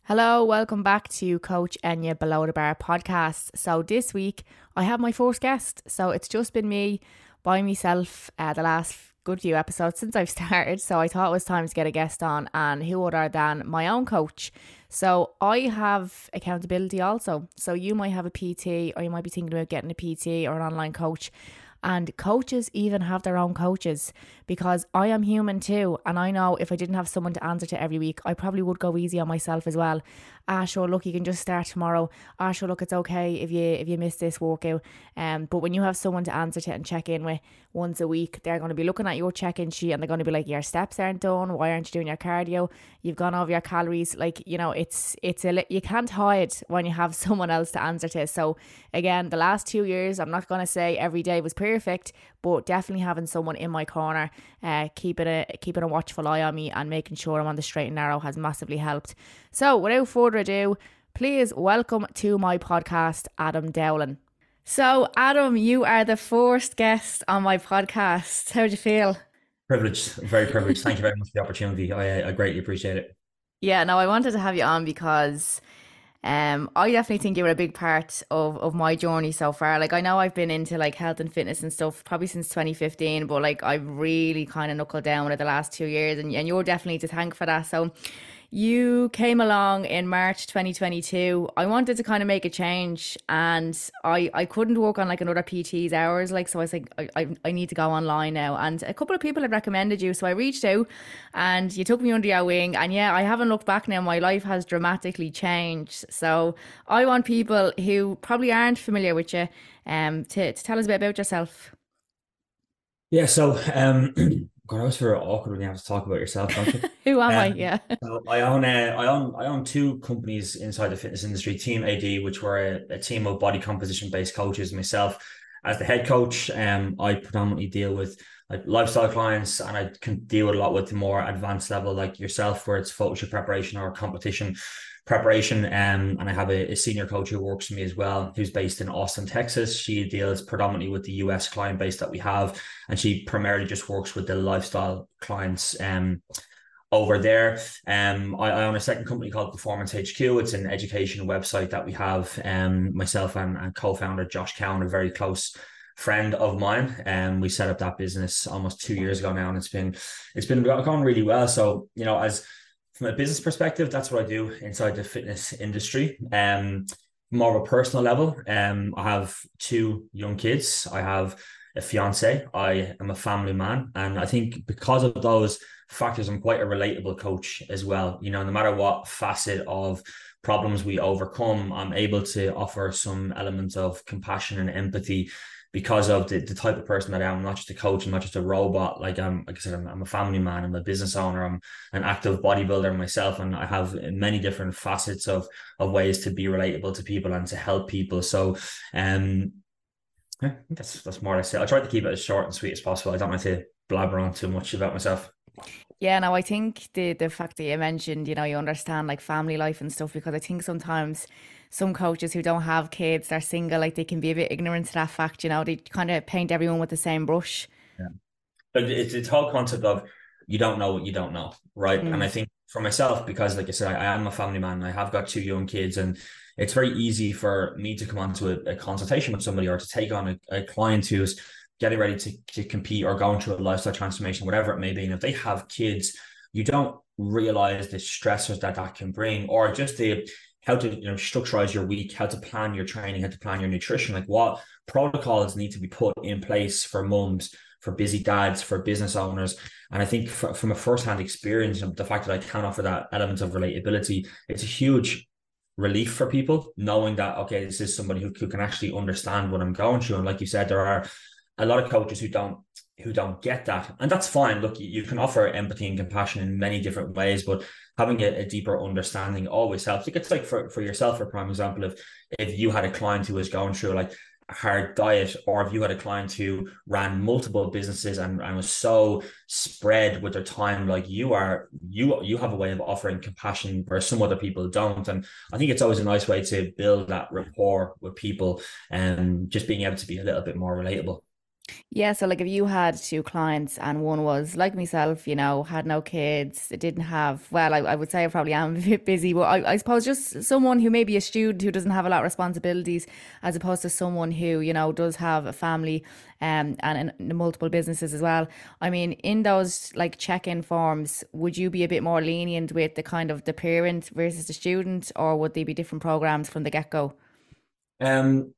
Hello, welcome back to Coach Enya Below the Bar podcast. So this week I have my first guest. So it's just been me by myself the last good few episodes since I've started. So I thought it was time to get a guest on, and who other than my own coach. So I have accountability also. So you might have a PT, or you might be thinking about getting a PT or an online coach. And coaches even have their own coaches, because I am human too. And I know if I didn't have someone to answer to every week, I probably would go easy on myself as well. Sure, look, you can just start tomorrow. Sure, look, it's okay if you miss this workout. But when you have someone to answer to and check in with once a week, they're going to be looking at your check-in sheet and they're going to be like, your steps aren't done. Why aren't you doing your cardio? You've gone over your calories. Like, you know, you can't hide when you have someone else to answer to. So again, the last 2 years, I'm not going to say every day was perfect, but definitely having someone in my corner, keeping a watchful eye on me and making sure I'm on the straight and narrow has massively helped. So without further ado, please welcome to my podcast, Adam Dowling. So Adam, you are the first guest on my podcast. How do you feel? Privileged, very privileged. Thank you very much for the opportunity. I greatly appreciate it. Yeah, no, I wanted to have you on because I definitely think you were a big part of my journey so far. Like, I know I've been into like health and fitness and stuff probably since 2015, but like I've really kind of knuckled down with it the last 2 years, and you're definitely to thank for that. So you came along in March 2022. I wanted to kind of make a change, and I couldn't work on like another PT's hours. Like, so I was like, I need to go online now. And a couple of people had recommended you. So I reached out and you took me under your wing. And yeah, I haven't looked back now. My life has dramatically changed. So I want people who probably aren't familiar with you to tell us a bit about yourself. Yeah, so God, I always feel awkward when you have to talk about yourself, don't you? Who am I? Um, Yeah. so I own two companies inside the fitness industry, Team AD, which were a team of body composition based coaches. Myself as the head coach, I predominantly deal with like lifestyle clients, and I can deal with a lot with the more advanced level like yourself, where it's photo shoot preparation or competition preparation. And I have a senior coach who works for me as well, who's based in Austin, Texas. She deals predominantly with the US client base that we have, and she primarily just works with the lifestyle clients over there. I own a second company called Performance HQ. It's an education website that we have. Myself and co-founder Josh Cowan, a very close friend of mine, and we set up that business almost 2 years ago now, and it's been going really well. So, you know, as from a business perspective, that's what I do inside the fitness industry. More of a personal level, I have two young kids. I have a fiance. I am a family man, and I think because of those factors, I'm quite a relatable coach as well. You know, no matter what facet of problems we overcome, I'm able to offer some elements of compassion and empathy because of the type of person that I am. I'm not just a coach, I'm not just a robot. Like I said, I'm a family man, I'm a business owner, I'm an active bodybuilder myself, and I have many different facets of ways to be relatable to people and to help people. So I think that's more or less it. I try to keep it as short and sweet as possible. I don't like to blabber on too much about myself. Yeah, no, I think the fact that you mentioned, you know, you understand like family life and stuff, because I think sometimes some coaches who don't have kids, they're single, like they can be a bit ignorant to that fact, you know, they kind of paint everyone with the same brush. Yeah. But it's whole concept of you don't know what you don't know, right? And Mm. I think for myself, because like I said, I am a family man. I have got two young kids, and it's very easy for me to come onto a consultation with somebody or to take on a client who's getting ready to compete or going through a lifestyle transformation, whatever it may be. And if they have kids, you don't realize the stressors that can bring, or just the how to structureize your week, how to plan your training, how to plan your nutrition, like what protocols need to be put in place for mums, for busy dads, for business owners. And I think from a first-hand experience, the fact that I can offer that element of relatability, it's a huge relief for people knowing that, okay, this is somebody who can actually understand what I'm going through. And like you said, there are a lot of coaches who don't get that, and that's fine. Look, you can offer empathy and compassion in many different ways, but having a deeper understanding always helps. Like, it's like for yourself, for prime example, if you had a client who was going through like a hard diet, or if you had a client who ran multiple businesses and was so spread with their time like you are, you have a way of offering compassion where some other people don't. And I think it's always a nice way to build that rapport with people, and just being able to be a little bit more relatable. Yeah, so like if you had two clients and one was like myself, had no kids, didn't have, well, I would say I probably am a bit busy, but I suppose just someone who may be a student who doesn't have a lot of responsibilities, as opposed to someone who, does have a family and multiple businesses as well. I mean, in those like check-in forms, would you be a bit more lenient with the kind of the parent versus the student, or would they be different programs from the get-go? Um,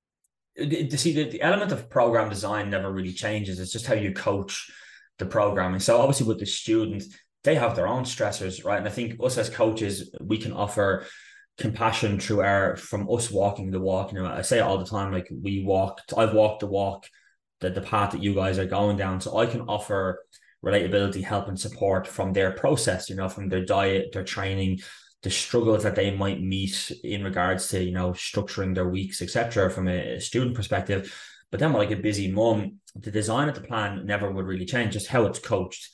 the element of program design never really changes. It's just how you coach the programming. So obviously with the student, they have their own stressors, right? And I think us as coaches, we can offer compassion through our from us walking the walk. I say it all the time, like I've walked the walk, the path that you guys are going down. So I can offer relatability, help and support from their process, from their diet, their training, the struggles that they might meet in regards to structuring their weeks, etc., from a student perspective. But then, like a busy mum, the design of the plan never would really change. Just how it's coached.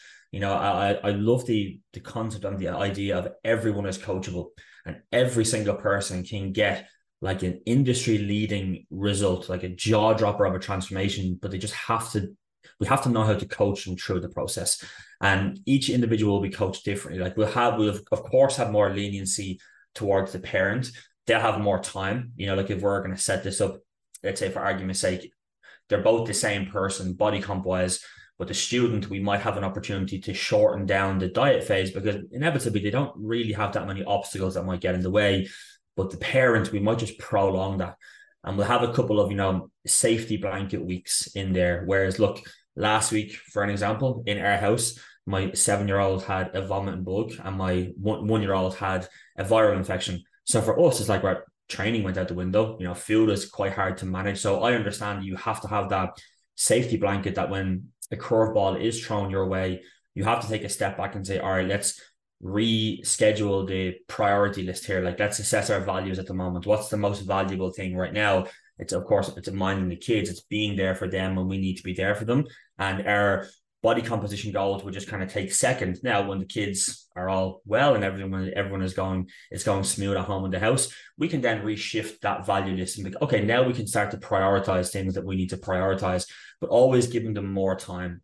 I love the concept and the idea of everyone is coachable, and every single person can get like an industry leading result, like a jaw dropper of a transformation. But they just have to. We have to know how to coach them through the process, and each individual will be coached differently. Like we'll of course have more leniency towards the parent. They'll have more time. Like if we're going to set this up, let's say for argument's sake, they're both the same person, body comp wise, but the student, we might have an opportunity to shorten down the diet phase because inevitably they don't really have that many obstacles that might get in the way. But the parent, we might just prolong that. And we'll have a couple of, safety blanket weeks in there. Whereas, look, last week, for an example, in our house, my 7-year-old had a vomiting bug and my 1-year-old had a viral infection. So for us, it's like our training went out the window. Food is quite hard to manage. So I understand you have to have that safety blanket that when a curveball is thrown your way, you have to take a step back and say, all right, let's reschedule the priority list here. Like, let's assess our values at the moment. What's the most valuable thing right now? It's of course it's minding the kids. It's being there for them when we need to be there for them. And our body composition goals would just kind of take second. Now, when the kids are all well and everyone is going, it's going smooth at home in the house, we can then reshift that value list and be, okay, now we can start to prioritize things that we need to prioritize, but always giving them more time.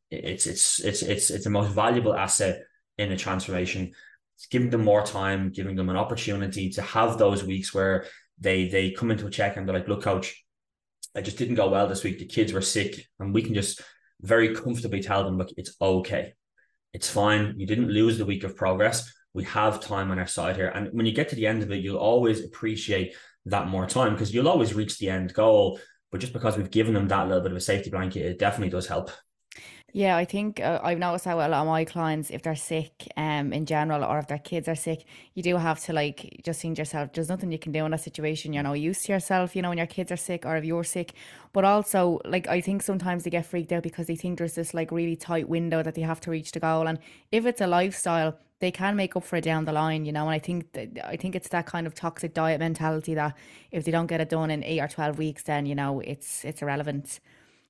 It's the most valuable asset in a transformation. It's giving them more time, giving them an opportunity to have those weeks where they come into a check and they're like, look, coach, I just didn't go well this week. The kids were sick. And we can just very comfortably tell them, look, it's okay. It's fine. You didn't lose the week of progress. We have time on our side here. And when you get to the end of it, you'll always appreciate that more time because you'll always reach the end goal. But just because we've given them that little bit of a safety blanket, it definitely does help. Yeah, I think I've noticed how a lot of my clients, if they're sick, in general, or if their kids are sick, you do have to like just think to yourself, there's nothing you can do in that situation. You're not used to yourself, when your kids are sick or if you're sick. But also, like I think sometimes they get freaked out because they think there's this like really tight window that they have to reach the goal. And if it's a lifestyle, they can make up for it down the line. And I think it's that kind of toxic diet mentality that if they don't get it done in 8 or 12 weeks, then it's irrelevant.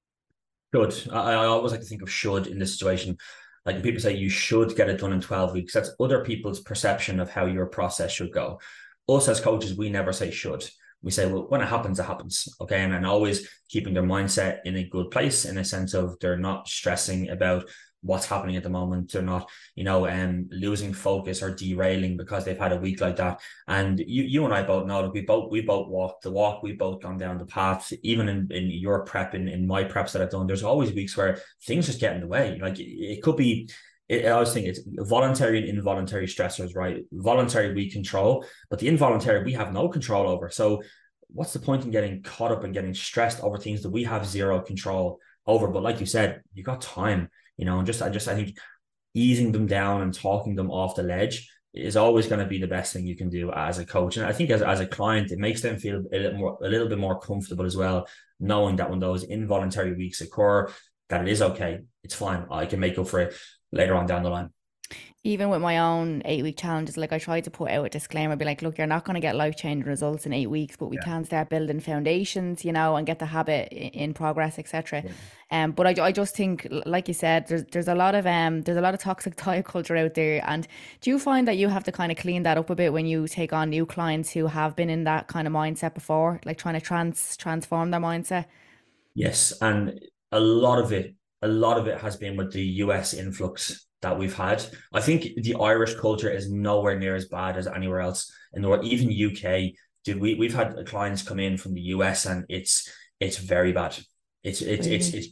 Should. I always like to think of should in this situation. Like when people say you should get it done in 12 weeks, that's other people's perception of how your process should go. Us as coaches, we never say should. We say, well, when it happens, it happens. Okay. And always keeping their mindset in a good place in a sense of they're not stressing about what's happening at the moment. They're not, losing focus or derailing because they've had a week like that. And you and I both know that we both walked the walk, we both gone down the path. Even in your prep, in my preps that I've done, there's always weeks where things just get in the way. Like it could be. I always think it's voluntary and involuntary stressors, right? Voluntary we control, but the involuntary we have no control over. So, what's the point in getting caught up and getting stressed over things that we have zero control over? But like you said, you got time, and I think easing them down and talking them off the ledge is always going to be the best thing you can do as a coach. And I think as a client, it makes them feel a little bit more comfortable as well, knowing that when those involuntary weeks occur, that it is okay. It's fine. I can make up for it later on down the line. Even with my own 8 week challenges, like I tried to put out a disclaimer, be like, look, you're not going to get life changing results in 8 weeks, but we Yeah. can start building foundations, and get the habit in progress, etc. Yeah. But I just think, like you said, there's a lot of toxic diet culture out there. And do you find that you have to kind of clean that up a bit when you take on new clients who have been in that kind of mindset before, like trying to transform their mindset? Yes. And a lot of it has been with the US influx that we've had. I think the Irish culture is nowhere near as bad as anywhere else in the world. Even UK, dude, we've had clients come in from the US and it's very bad. Really?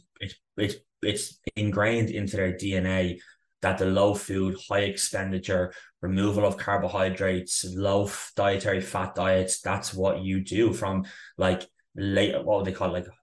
It's ingrained into their DNA that the low food, high expenditure, removal of carbohydrates, low dietary fat diets, that's what you do from like late, what would they call it, like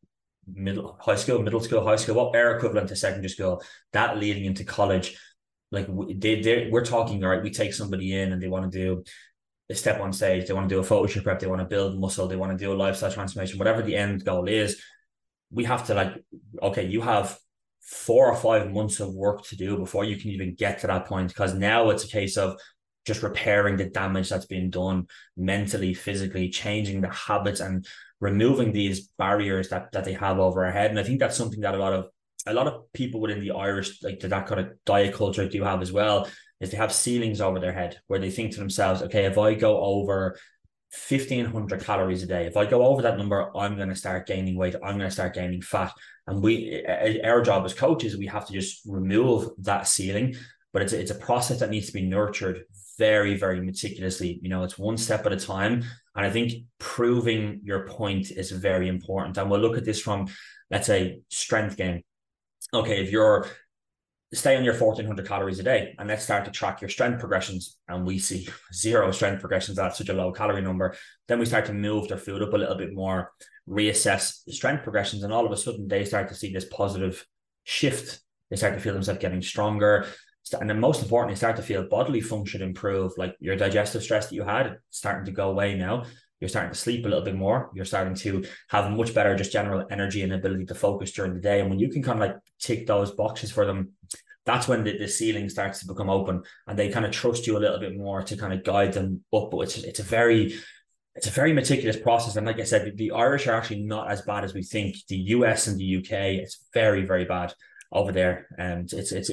middle school, high school, what air equivalent to secondary school, that leading into college. Like we're talking, all right, we take somebody in and they want to do a step on stage, they want to do a photo shoot prep, they want to build muscle, they want to do a lifestyle transformation, whatever the end goal is, we have to like, okay, you have 4 or 5 months of work to do before you can even get to that point. Because now it's a case of just repairing the damage that's been done mentally, physically, changing the habits and removing these barriers that they have over our head. And I think that's something that a lot of people within the Irish, like that kind of diet culture do have as well, is they have ceilings over their head where they think to themselves, okay, if I go over 1,500 calories a day, if I go over that number, I'm going to start gaining weight, I'm going to start gaining fat. And our job as coaches, we have to just remove that ceiling. But it's a process that needs to be nurtured very, very meticulously. It's one step at a time. And I think proving your point is very important. And we'll look at this from, let's say, strength gain. Okay, if you're stay on your 1,400 calories a day and let's start to track your strength progressions, and we see zero strength progressions at such a low calorie number, then we start to move their food up a little bit more, reassess the strength progressions, and all of a sudden they start to see this positive shift. They start to feel themselves getting stronger, and then most importantly, start to feel bodily function improve, like your digestive stress that you had starting to go away now. You're starting to sleep a little bit more. You're starting to have much better just general energy and ability to focus during the day. And when you can kind of like tick those boxes for them, that's when the ceiling starts to become open and they kind of trust you a little bit more to kind of guide them up. But it's a very meticulous process. And like I said, the Irish are actually not as bad as we think. The US and the UK, it's very, very bad over there. And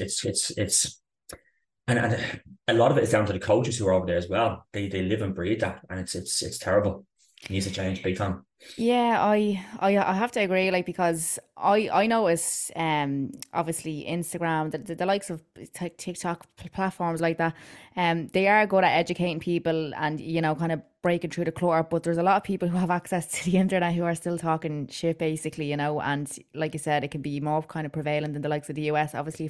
and a lot of it is down to the coaches who are over there as well. They live and breathe that, and it's terrible. It needs to change big time. Yeah, I have to agree, like, because I notice obviously Instagram, the likes of TikTok platforms like that, they are good at educating people and kind of breaking through the clutter. But there's a lot of people who have access to the internet who are still talking shit, basically, and like you said, it can be more kind of prevalent than the likes of the US. Obviously,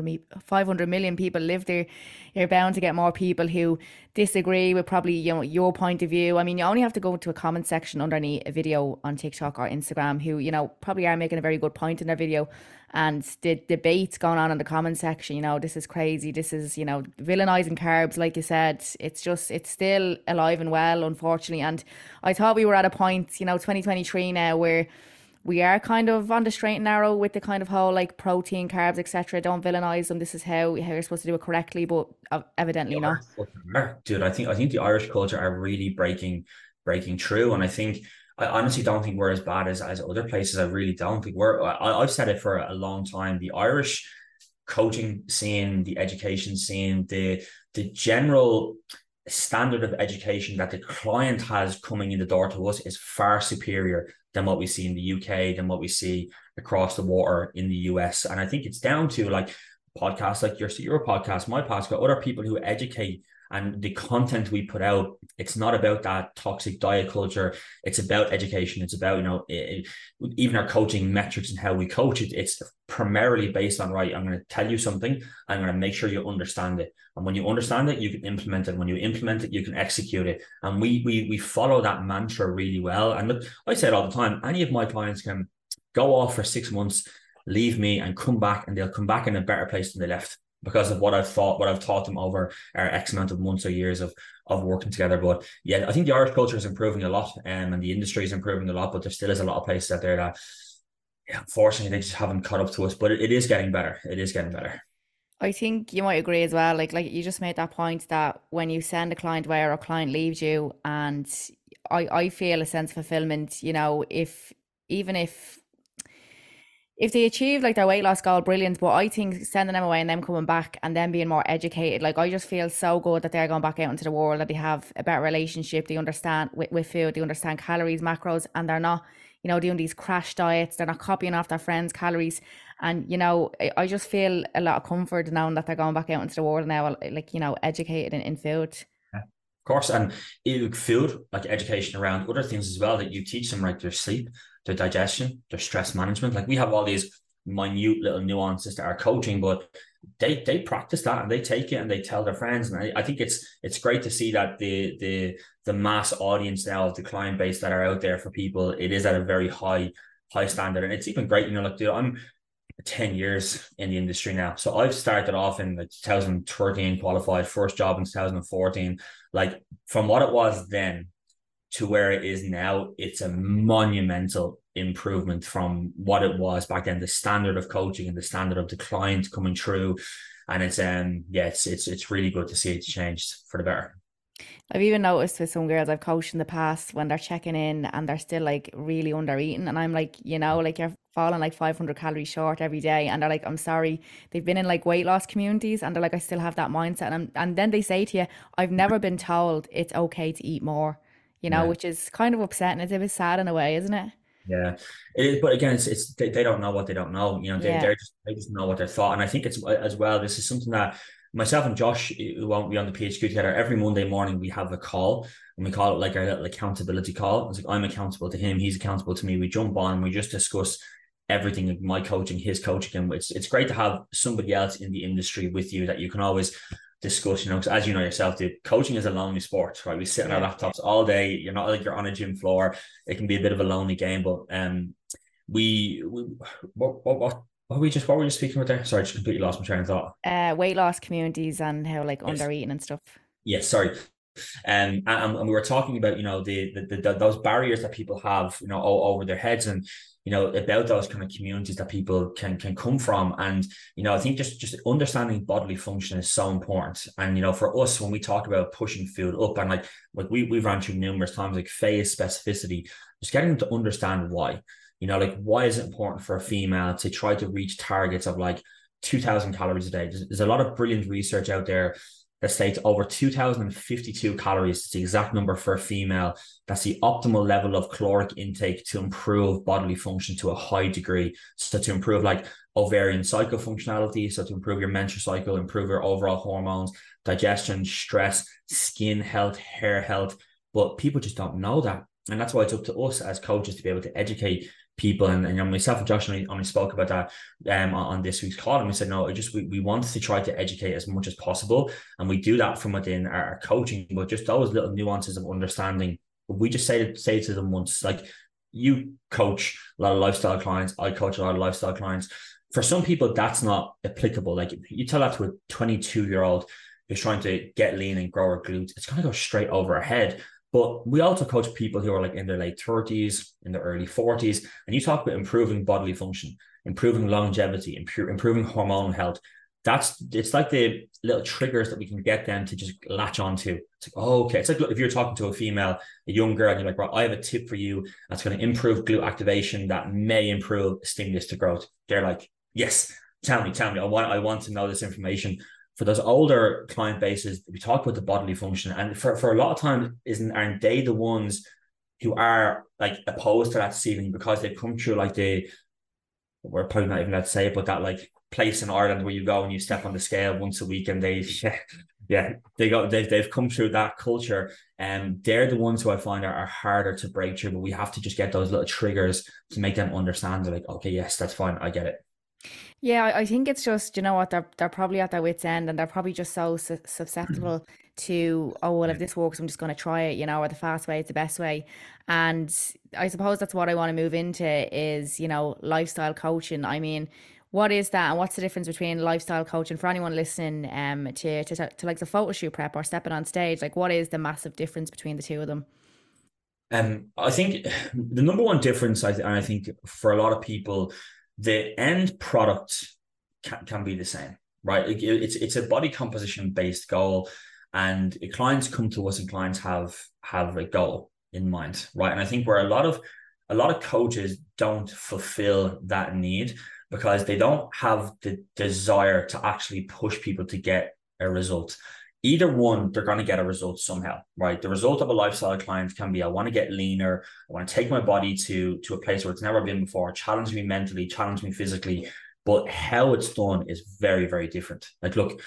500 million people live there. You're bound to get more people who disagree with probably your point of view. I mean, you only have to go into a comment section underneath a video on TikTok or Instagram who probably are making a very good point in their video, and the debates going on in the comment section, this is crazy, this is villainizing carbs, like you said. It's still alive and well, unfortunately. And I thought we were at a point, 2023 now, where we are kind of on the straight and narrow with the kind of whole like protein, carbs, etc. Don't villainize them. This is how you're supposed to do it correctly, but evidently not. Dude, I think the Irish culture are really breaking through, and I honestly don't think we're as bad as other places. I really don't think I've said it for a long time. The Irish coaching scene, the education scene, the general standard of education that the client has coming in the door to us is far superior than what we see in the UK, than what we see across the water in the US. And I think it's down to like podcasts like your podcast, my podcast, other people who educate, and the content we put out. It's not about that toxic diet culture. It's about education. It's about, even our coaching metrics and how we coach it. It's primarily based on, right, I'm going to tell you something. I'm going to make sure you understand it. And when you understand it, you can implement it. When you implement it, you can execute it. And we follow that mantra really well. And look, I say it all the time, any of my clients can go off for 6 months, leave me and come back, and they'll come back in a better place than they left, because of what I've taught them over our X amount of months or years of working together. But yeah, I think the Irish culture is improving a lot, and the industry is improving a lot, but there still is a lot of places out there that, yeah, unfortunately, they just haven't caught up to us. But it is getting better. It is getting better. I think you might agree as well. Like you just made that point that when you send a client away or a client leaves you, and I feel a sense of fulfillment, if even if they achieve like their weight loss goal, brilliant. But I think sending them away and them coming back and them being more educated, like I just feel so good that they're going back out into the world, that they have a better relationship, they understand with food, they understand calories, macros, and they're not, you know, doing these crash diets. They're not copying off their friends' calories. And, you know, I just feel a lot of comfort knowing that they're going back out into the world now, like, you know, educated in food. Yeah. Of course, and food, like education around other things as well that you teach them, like their sleep, their digestion, their stress management. Like we have all these minute little nuances to our coaching, but they practice that and they take it and they tell their friends. And I think it's great to see that the mass audience now of the client base that are out there for people, it is at a very high standard. And it's even great, you know, like dude, I'm 10 years in the industry now. So I've started off in like 2013, qualified, first job in 2014. Like from what it was then to where it is now, it's a monumental improvement from what it was back then, the standard of coaching and the standard of the client coming through. And it's it's really good to see it's changed for the better. I've even noticed with some girls I've coached in the past when they're checking in and they're still like really under eating. And I'm like, you know, like you're falling like 500 calories short every day. And they're like, I'm sorry. They've been in like weight loss communities and they're like, I still have that mindset. And then they say to you, I've never been told it's okay to eat more, you know, Yeah. which is kind of upsetting. It's a bit sad in a way, isn't it? Yeah, it is, but again, it's they don't know what they don't know. You know, Yeah. they just know what they're thought, and I think it's as well. This is something that myself and Josh, who won't be on the PHQ together, every Monday morning we have a call, and we call it like our little accountability call. It's like I'm accountable to him, he's accountable to me. We jump on, we just discuss everything, like my coaching, his coaching, and it's great to have somebody else in the industry with you that you can always discuss, you know, because as you know yourself, dude, coaching is a lonely sport, right? We sit on our Yeah. laptops all day. You're not like you're on a gym floor. It can be a bit of a lonely game, but we what were you speaking about there? Sorry, I just completely lost my train of thought. Weight loss communities and how like Yes. under eating and stuff. Yes, sorry. And we were talking about, you know, those barriers that people have, you know, over their heads, and you know, about those kind of communities that people can come from. And you know, I think just understanding bodily function is so important. And you know, for us, when we talk about pushing food up, and like we've ran through numerous times, like phase specificity, just getting them to understand why. You know, like why is it important for a female to try to reach targets of like 2,000 calories a day? There's a lot of brilliant research out there that states over 2,052 calories is the exact number for a female. That's the optimal level of caloric intake to improve bodily function to a high degree. So to improve like ovarian cycle functionality, so to improve your menstrual cycle, improve your overall hormones, digestion, stress, skin health, hair health. But people just don't know that. And that's why it's up to us as coaches to be able to educate people. And you know, myself and Josh only spoke about that on this week's call, and we said no, we want to try to educate as much as possible, and we do that from within our coaching. But just those little nuances of understanding, we just say to them once, like you coach a lot of lifestyle clients, I coach a lot of lifestyle clients. For some people, that's not applicable. Like you tell that to a 22-year-old who's trying to get lean and grow her glutes, it's going to go straight over her head. But we also coach people who are like in their late 30s, in their early 40s, and you talk about improving bodily function, improving longevity, improving hormonal health. It's like the little triggers that we can get them to just latch onto. It's like, oh, okay. It's like if you're talking to a female, a young girl, and you're like, right, I have a tip for you that's going to improve glute activation that may improve stimulus to growth. They're like, yes, tell me. I want to know this information. For those older client bases, we talk about the bodily function, and for a lot of time, aren't they the ones who are like opposed to that ceiling because they've come through like we're probably not even allowed to say it, but that like place in Ireland where you go and you step on the scale once a week, and they've come through that culture, and they're the ones who I find are harder to break through. But we have to just get those little triggers to make them understand. They're like, okay, yes, that's fine, I get it. Yeah, I think it's just, you know what, they're probably at their wits' end and they're probably just so susceptible to, oh, well, if Yeah. this works, I'm just going to try it, you know, or the fast way is the best way. And I suppose that's what I want to move into is, you know, lifestyle coaching. I mean, what is that, and what's the difference between lifestyle coaching for anyone listening to like the photo shoot prep or stepping on stage? Like, what is the massive difference between the two of them? I think the number one difference, and I think for a lot of people, the end product can be the same, right? It's a body composition based goal, and clients come to us, and clients have a goal in mind, right? And I think where a lot of coaches don't fulfill that need because they don't have the desire to actually push people to get a result. either one, they're going to get a result somehow, right? The result of a lifestyle client can be, I want to get leaner. I want to take my body to a place where it's never been before, challenge me mentally, challenge me physically. But how it's done is very, very different. Like, look,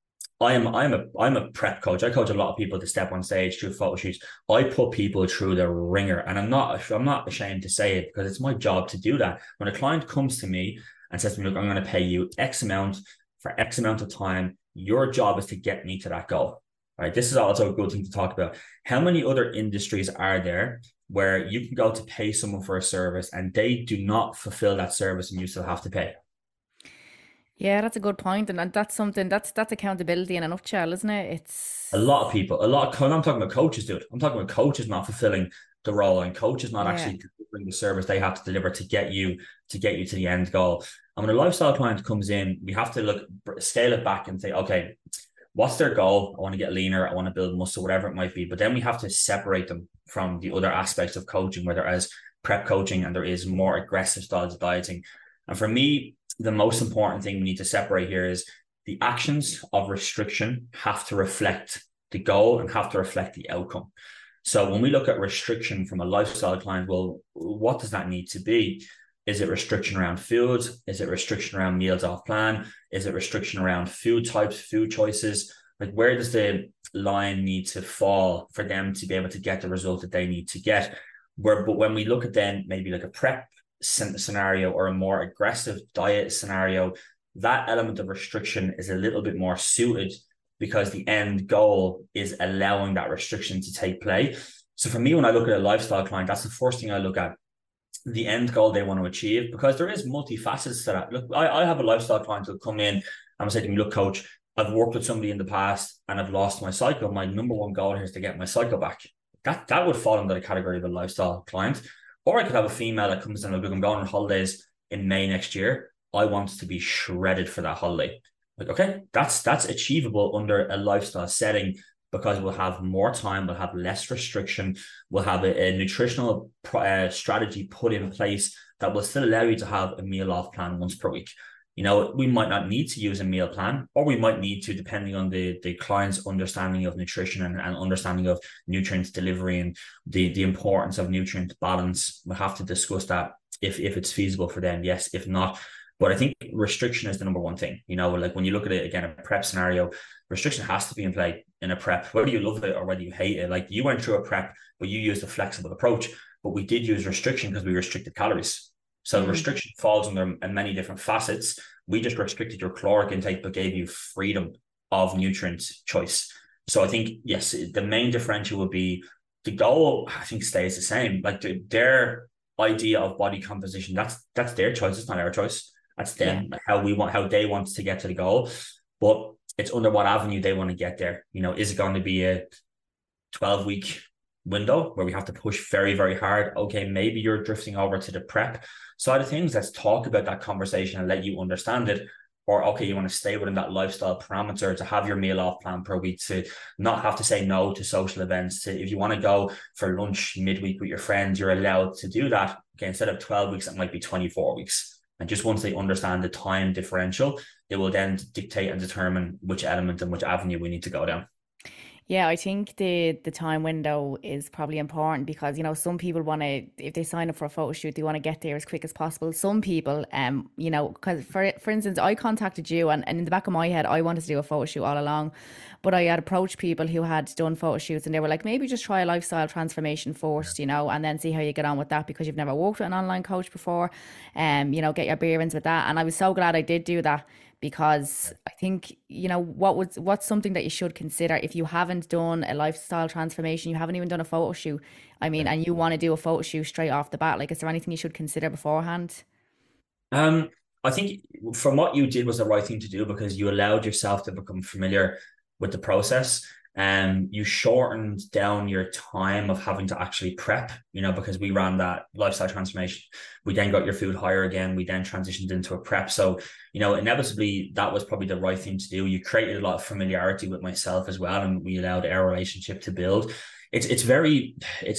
I'm a prep coach. I coach a lot of people to step on stage, do photo shoots. I put people through the ringer, and I'm not ashamed to say it because it's my job to do that. When a client comes to me and says to me, look, I'm going to pay you X amount for X amount of time, your job is to get me to that goal. Right. This is also a good thing to talk about. How many other industries are there where you can go to pay someone for a service and they do not fulfill that service and you still have to pay? Yeah, that's a good point, and that's something that's accountability in a nutshell, isn't it? A It's lot of people, I'm talking about coaches do it. I'm talking about coaches not fulfilling the role and coaches not yeah, actually delivering the service they have to deliver to get you to the end goal. And when a lifestyle client comes in, we have to scale it back and say, okay, what's their goal? I want to get leaner. I want to build muscle, whatever it might be. But then we have to separate them from the other aspects of coaching, where there is prep coaching and there is more aggressive styles of dieting. And for me, the most important thing we need to separate here is the actions of restriction have to reflect the goal and have to reflect the outcome. So when we look at restriction from a lifestyle client, well, what does that need to be? Is it restriction around food? Is it restriction around meals off plan? Is it restriction around food types, food choices? Like, where does the line need to fall for them to be able to get the result that they need to get? But when we look at then maybe like a prep scenario or a more aggressive diet scenario, that element of restriction is a little bit more suited because the end goal is allowing that restriction to take place. So for me, when I look at a lifestyle client, that's the first thing I look at, the end goal they want to achieve, because there is multifacets to that. Look, I have a lifestyle client who'll come in and say to me, look, coach, I've worked with somebody in the past and I've lost my cycle. My number one goal here is to get my cycle back. That would fall under the category of a lifestyle client. Or I could have a female that comes in and, look, I'm going on holidays in May next year. I want to be shredded for that holiday. Like, okay, that's achievable under a lifestyle setting, because we'll have more time, we'll have less restriction, we'll have a nutritional strategy put in place that will still allow you to have a meal off plan once per week. You know, we might not need to use a meal plan, or we might need to, depending on the client's understanding of nutrition and understanding of nutrient delivery and the importance of nutrient balance. We'll have to discuss that if it's feasible for them. Yes, if not. But I think restriction is the number one thing. You know, like when you look at it again, a prep scenario, restriction has to be in play in a prep, whether you love it or whether you hate it. Like, you went through a prep, but you used a flexible approach, but we did use restriction because we restricted calories. So restriction falls under many different facets. We just restricted your caloric intake, but gave you freedom of nutrient choice. So I think, yes, the main differential would be the goal, I think, stays the same. Like, their idea of body composition, that's their choice. It's not our choice. That's them, how they want to get to the goal. But it's under what avenue they want to get there. You know, is it going to be a 12-week window where we have to push very, very hard? Okay, maybe you're drifting over to the prep side of things. Let's talk about that conversation and let you understand it. Or, okay, you want to stay within that lifestyle parameter, to have your meal off plan per week, to not have to say no to social events. To, if you want to go for lunch midweek with your friends, you're allowed to do that. Okay, instead of 12 weeks, it might be 24 weeks. And just once they understand the time differential, it will then dictate and determine which element and which avenue we need to go down. Yeah, I think the time window is probably important because, you know, some people want to, if they sign up for a photo shoot, they want to get there as quick as possible. Some people, you know, because for instance, I contacted you, and in the back of my head, I wanted to do a photo shoot all along, but I had approached people who had done photo shoots and they were like, maybe just try a lifestyle transformation first, you know, and then see how you get on with that, because you've never worked with an online coach before, you know, get your bearings with that. And I was so glad I did do that, because I think, you know, what's something that you should consider if you haven't done a lifestyle transformation, you haven't even done a photo shoot, I mean, and you want to do a photo shoot straight off the bat, like, is there anything you should consider beforehand? Um, I think from what you did was the right thing to do, because you allowed yourself to become familiar with the process. And you shortened down your time of having to actually prep, you know, because we ran that lifestyle transformation. We then got your food higher again. We then transitioned into a prep. So, you know, inevitably that was probably the right thing to do. You created a lot of familiarity with myself as well, and we allowed our relationship to build. It's very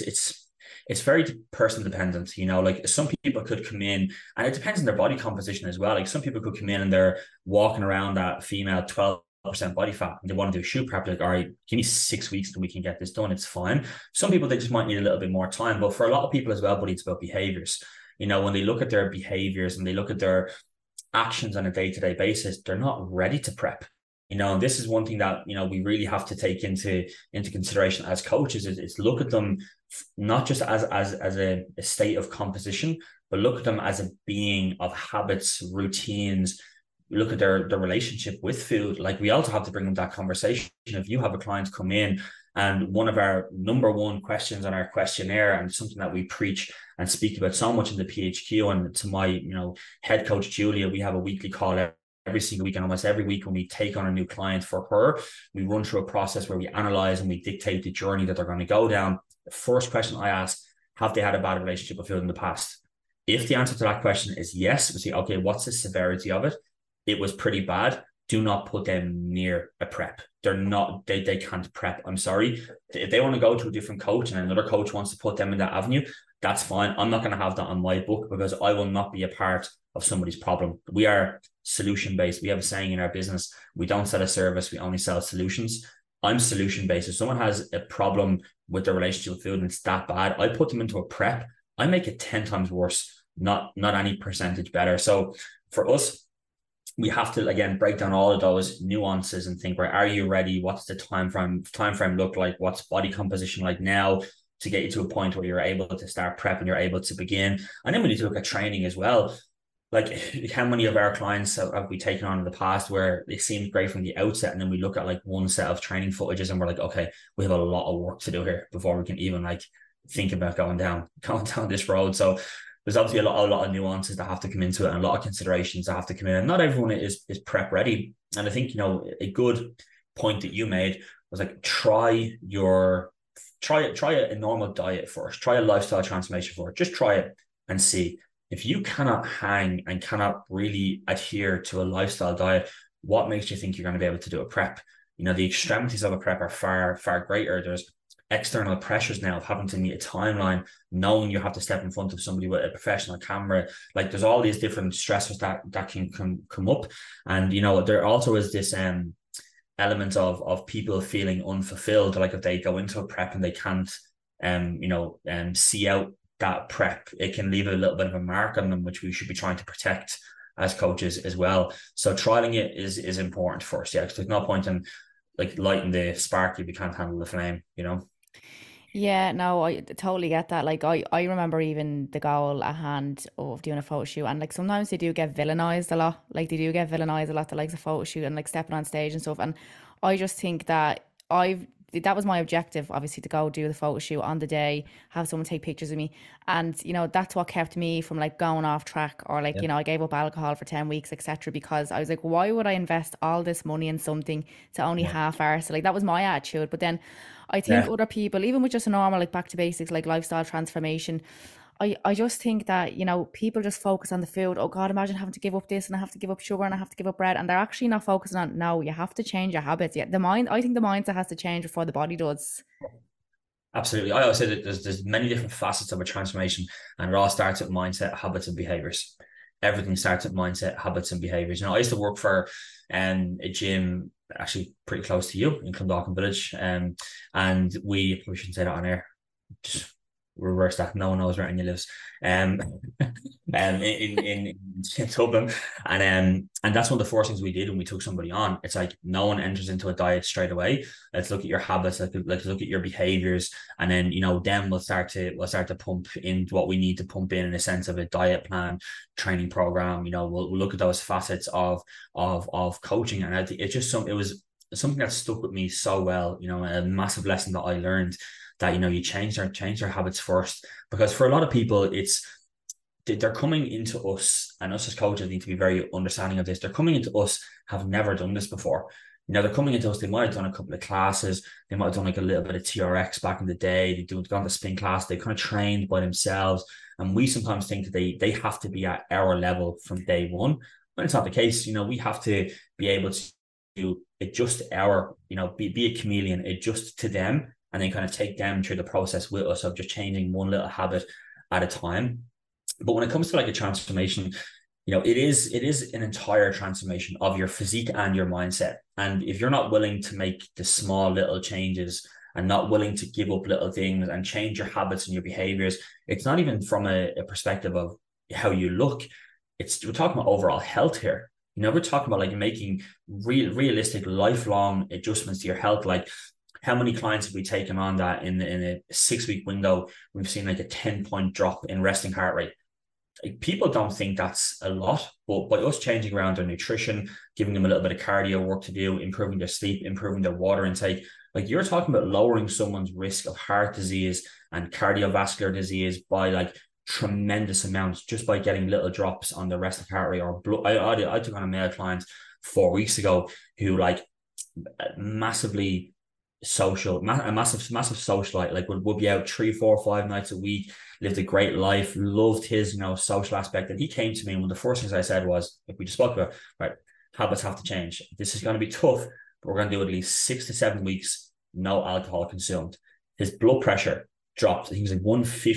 person dependent, you know, like some people could come in, and it depends on their body composition as well. Like some people could come in and they're walking around that female 12 body fat and they want to do a shoe prep, like, all right, give me 6 weeks and we can get this done. It's fine. Some people, they just might need a little bit more time. But for a lot of people as well, buddy, it's about behaviors. When they look at their behaviors and they look at their actions on a day-to-day basis, they're not ready to prep. And this is one thing that we really have to take into consideration as coaches is look at them not just as a state of composition, but look at them as a being of habits, routines. Look at their relationship with food. Like, we also have to bring them that conversation. If you have a client come in and one of our number one questions on our questionnaire, and something that we preach and speak about so much in the PHQ, and to my head coach Julia, we have a weekly call every single week, and almost every week when we take on a new client for her, we run through a process where we analyze and we dictate the journey that they're going to go down. The first question I ask, have they had a bad relationship with food in the past? If the answer to that question is yes, we say, okay, what's the severity of it? It was pretty bad. Do not put them near a prep. They can't prep. I'm sorry. If they want to go to a different coach and another coach wants to put them in that avenue, that's fine. I'm not going to have that on my book, because I will not be a part of somebody's problem. We are solution-based. We have a saying in our business, we don't sell a service, we only sell solutions. I'm solution-based. If someone has a problem with their relationship with food and it's that bad, I put them into a prep. I make it 10 times worse, not any percentage better. So for us, we have to, again, break down all of those nuances and think, right, are you ready? What's the time frame look like? What's body composition like now to get you to a point where you're able to start prep and you're able to begin? And then we need to look at training as well. Like, how many of our clients have we taken on in the past where they seemed great from the outset, and then we look at like one set of training footages and we're like, okay, we have a lot of work to do here before we can even like think about going down this road. So there's obviously a lot of nuances that have to come into it, and a lot of considerations that have to come in. And not everyone is prep ready. And I think, a good point that you made was like, try a normal diet first, try a lifestyle transformation first, just try it and see. If you cannot hang and cannot really adhere to a lifestyle diet, what makes you think you're going to be able to do a prep? The extremities of a prep are far, far greater. There's external pressures now of having to meet a timeline, knowing you have to step in front of somebody with a professional camera. Like, there's all these different stressors that can come up. And, there also is this element of people feeling unfulfilled. Like, if they go into a prep and they can't, see out that prep, it can leave a little bit of a mark on them, which we should be trying to protect as coaches as well. So trialing it is important first, because there's no point in like lighting the spark if you can't handle the flame. Yeah, no, I totally get that. Like, I remember even the goal at hand of doing a photo shoot, and like sometimes they do get villainized a lot. Like, they do get villainized a lot, the likes of photo shoot and like stepping on stage and stuff. And I just think that that was my objective, obviously, to go do the photo shoot on the day, have someone take pictures of me. And, that's what kept me from like going off track, or like, I gave up alcohol for 10 weeks, etc. Because I was like, why would I invest all this money in something to only half hour? So like, that was my attitude. But then I think other people, even with just a normal, like back to basics, like lifestyle transformation, I just think that, people just focus on the food. Oh God, imagine having to give up this, and I have to give up sugar, and I have to give up bread. And they're actually not focusing on, no, you have to change your habits. Yeah, I think the mindset has to change before the body does. Absolutely. I always say that there's many different facets of a transformation, and it all starts with mindset, habits, and behaviors. Everything starts with mindset, habits, and behaviors. I used to work for a gym actually pretty close to you in Clondalkin Village. And we shouldn't say that on air. Just reverse that. No one knows where Anya lives. In Dublin. And that's one of the first things we did when we took somebody on. It's like, no one enters into a diet straight away. Let's look at your habits. Let's look at your behaviors. And then, then we'll start to pump in what we need to pump in a sense of a diet plan, training program. We'll look at those facets of coaching. And it was something that stuck with me so well, a massive lesson that I learned, that, you change their habits first. Because for a lot of people, they're coming into us, and us as coaches need to be very understanding of this. They're coming into us, have never done this before. They're coming into us, they might have done a couple of classes, they might have done like a little bit of TRX back in the day, gone to spin class, they kind of trained by themselves. And we sometimes think that they have to be at our level from day one. When it's not the case, we have to be able to adjust be a chameleon, adjust to them, and then kind of take them through the process with us of just changing one little habit at a time. But when it comes to like a transformation, it is an entire transformation of your physique and your mindset. And if you're not willing to make the small little changes and not willing to give up little things and change your habits and your behaviors, it's not even from a perspective of how you look. We're talking about overall health here. We're talking about like making realistic, lifelong adjustments to your health. Like, how many clients have we taken on that in a 6 week window? We've seen like a 10-point drop in resting heart rate. Like, people don't think that's a lot, but by us changing around their nutrition, giving them a little bit of cardio work to do, improving their sleep, improving their water intake, like, you're talking about lowering someone's risk of heart disease and cardiovascular disease by like tremendous amounts just by getting little drops on the resting heart rate or blood. I took on a male client 4 weeks ago who like massively a massive socialite, like would be out 3, 4, 5 nights a week, lived a great life, loved his social aspect. And he came to me, and one of the first things I said was, like we just spoke about, right, habits have to change. This is going to be tough, but we're going to do at least 6 to 7 weeks, no alcohol consumed. His blood pressure dropped. He was like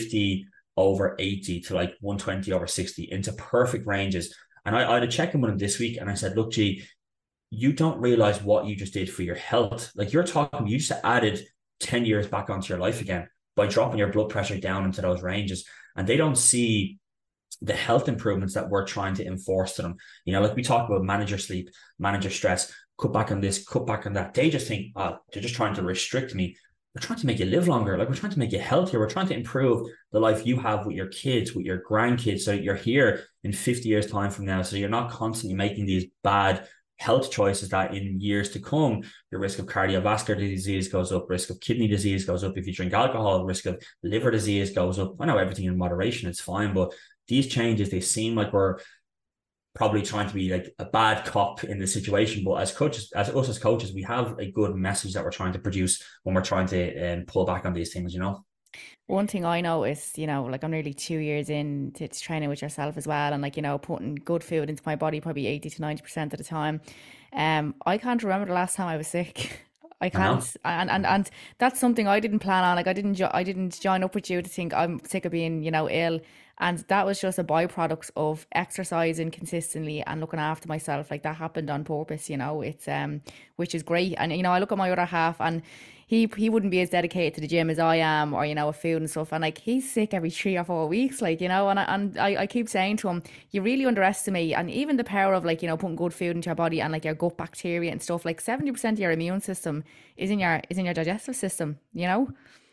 150/80 to like 120/60 into perfect ranges. And I had a check-in with him this week, and I said, look, G, you don't realize what you just did for your health. Like, you just added 10 years back onto your life again by dropping your blood pressure down into those ranges. And they don't see the health improvements that we're trying to enforce to them. Like we talk about, manage your sleep, manage your stress, cut back on this, cut back on that. They just think, oh, they're just trying to restrict me. We're trying to make you live longer. Like, we're trying to make you healthier. We're trying to improve the life you have with your kids, with your grandkids, so that you're here in 50 years time from now. So you're not constantly making these bad health choices that in years to come, your risk of cardiovascular disease goes up, risk of kidney disease goes up. If you drink alcohol, risk of liver disease goes up. I know everything in moderation, it's fine, but these changes, they seem like we're probably trying to be like a bad cop in the situation. But as coaches, we have a good message that we're trying to produce when we're trying to pull back on these things. One thing I noticed, like I'm nearly 2 years into training with yourself as well, and like, putting good food into my body probably 80 to 90% of the time. I can't remember the last time I was sick. I I know. can't, and that's something I didn't plan on. Like, I didn't join up with you to think I'm sick of being, ill. And that was just a byproduct of exercising consistently and looking after myself. Like, that happened on purpose, it's which is great. And I look at my other half, and he wouldn't be as dedicated to the gym as I am, or with food and stuff. And like, he's sick every 3 or 4 weeks, like, and I keep saying to him, you really underestimate, and even the power of like, putting good food into your body and like your gut bacteria and stuff. Like, 70% of your immune system is in your digestive system.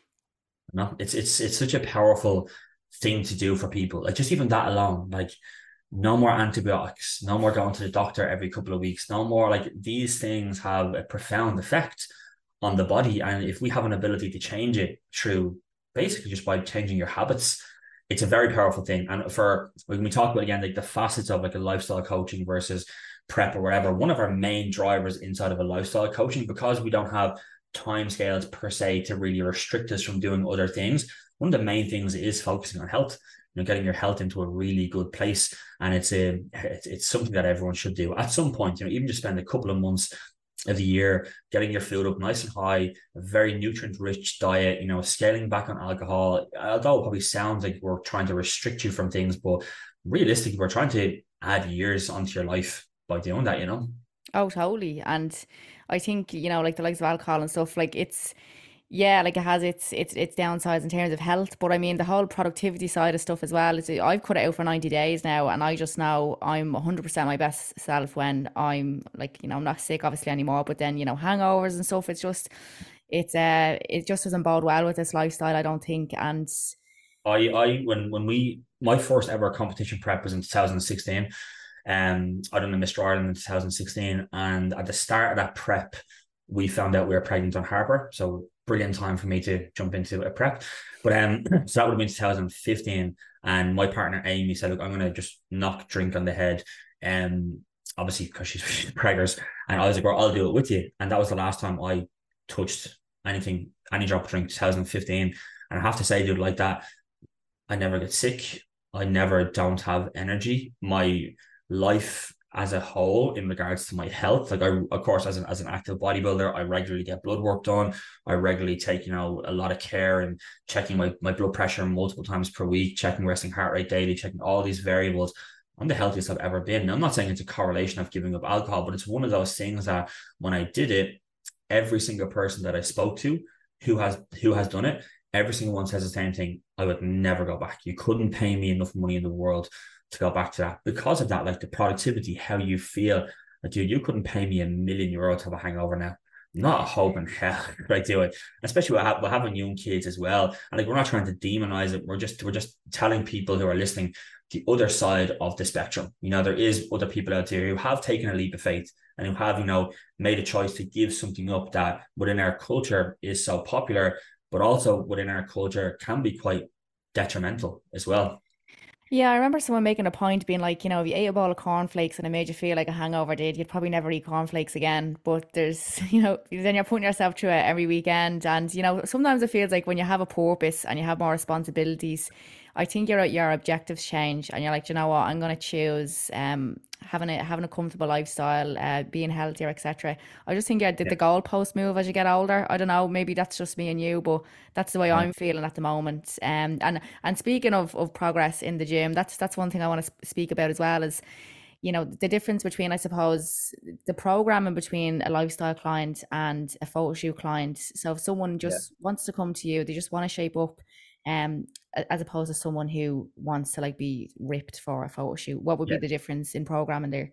No, it's such a powerful thing to do for people. Like, just even that alone, like, no more antibiotics, no more going to the doctor every couple of weeks, no more, like, these things have a profound effect on the body. And if we have an ability to change it through basically just by changing your habits, it's a very powerful thing. And for when we talk about, again, like the facets of like a lifestyle coaching versus prep or whatever, one of our main drivers inside of a lifestyle coaching, because we don't have timescales per se to really restrict us from doing other things, one of the main things is focusing on health, getting your health into a really good place. And it's something that everyone should do at some point, even just spend a couple of months of the year getting your food up nice and high, a very nutrient rich diet, scaling back on alcohol. Although it probably sounds like we're trying to restrict you from things, but realistically, we're trying to add years onto your life by doing that. Oh, totally. And I think, like the likes of alcohol and stuff, like yeah, like it has its downsides in terms of health. But I mean, the whole productivity side of stuff as well is, I've cut it out for 90 days now, and I just know I'm 100% my best self when I'm like, I'm not sick obviously anymore, but then, hangovers and stuff, it just doesn't bode well with this lifestyle, I don't think. And My first ever competition prep was in 2016. I done the Mr. Ireland in 2016, and at the start of that prep, we found out we were pregnant on Harper. So brilliant time for me to jump into a prep. But so that would have been 2015, and my partner Amy said, "Look, I'm going to just knock drink on the head." Obviously because she's preggers, and I was like, "Well, I'll do it with you." And that was the last time I touched anything, any drop of drink, 2015. And I have to say, dude, like that, I never get sick. I never don't have energy. My life as a whole in regards to my health, like, I, of course, as an active bodybuilder, I regularly get blood work done. I regularly take, a lot of care and checking my blood pressure multiple times per week, checking resting heart rate daily, checking all these variables. I'm the healthiest I've ever been. And I'm not saying it's a correlation of giving up alcohol, but it's one of those things that when I did it, every single person that I spoke to who has done it, every single one says the same thing. I would never go back. You couldn't pay me enough money in the world to go back to that because of that, like the productivity, how you feel. Like, dude, you couldn't pay me €1 million to have a hangover now. Not a hope in hell could I do it, especially we're having young kids as well. And like, we're not trying to demonize it. We're just telling people who are listening the other side of the spectrum. There is other people out there who have taken a leap of faith and who have, made a choice to give something up that within our culture is so popular, but also within our culture can be quite detrimental as well. Yeah, I remember someone making a point being like, if you ate a bowl of cornflakes and it made you feel like a hangover did, you'd probably never eat cornflakes again. But there's, then you're putting yourself through it every weekend. And, sometimes it feels like when you have a purpose and you have more responsibilities, I think your objectives change and you're like, you know what, I'm going to choose having a comfortable lifestyle, being healthier, etc. I just think did Yeah. the goalpost move as you get older. I don't know, maybe that's just me and you, but that's the way Yeah. I'm feeling at the moment. And speaking of progress in the gym, that's one thing I want to speak about as well is the difference between, I suppose, the programming between a lifestyle client and a photo shoot client. So if someone Yeah. just wants to come to you, they just want to shape up, um, as opposed to someone who wants to like be ripped for a photo shoot, what would be Yeah. the difference in programming there?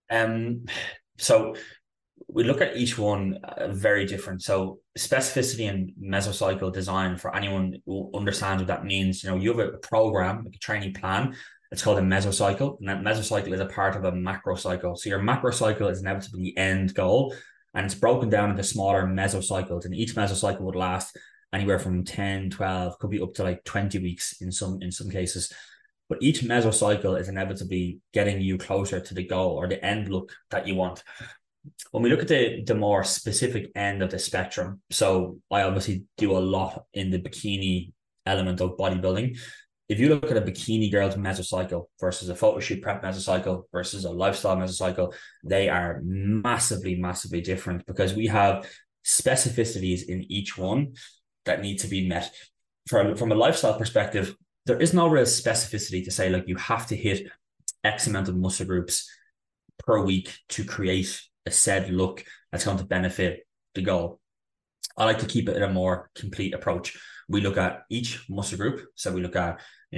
Um, so we look at each one very different. So specificity and mesocycle design, for anyone who understands what that means, you have a program, like a training plan. It's called a mesocycle, and that mesocycle is a part of a macrocycle. So your macrocycle is inevitably the end goal, and it's broken down into smaller mesocycles, and each mesocycle would last anywhere from 10, 12, could be up to like 20 weeks in some cases. But each mesocycle is inevitably getting you closer to the goal or the end look that you want. When we look at the more specific end of the spectrum, so I obviously do a lot in the bikini element of bodybuilding. If you look at a bikini girl's mesocycle versus a photo shoot prep mesocycle versus a lifestyle mesocycle, they are massively, massively different because we have specificities in each one that need to be met. From a lifestyle perspective, there is no real specificity to say like you have to hit X amount of muscle groups per week to create a said look that's going to benefit the goal. I like to keep it in a more complete approach. We look at each muscle group. So we look at,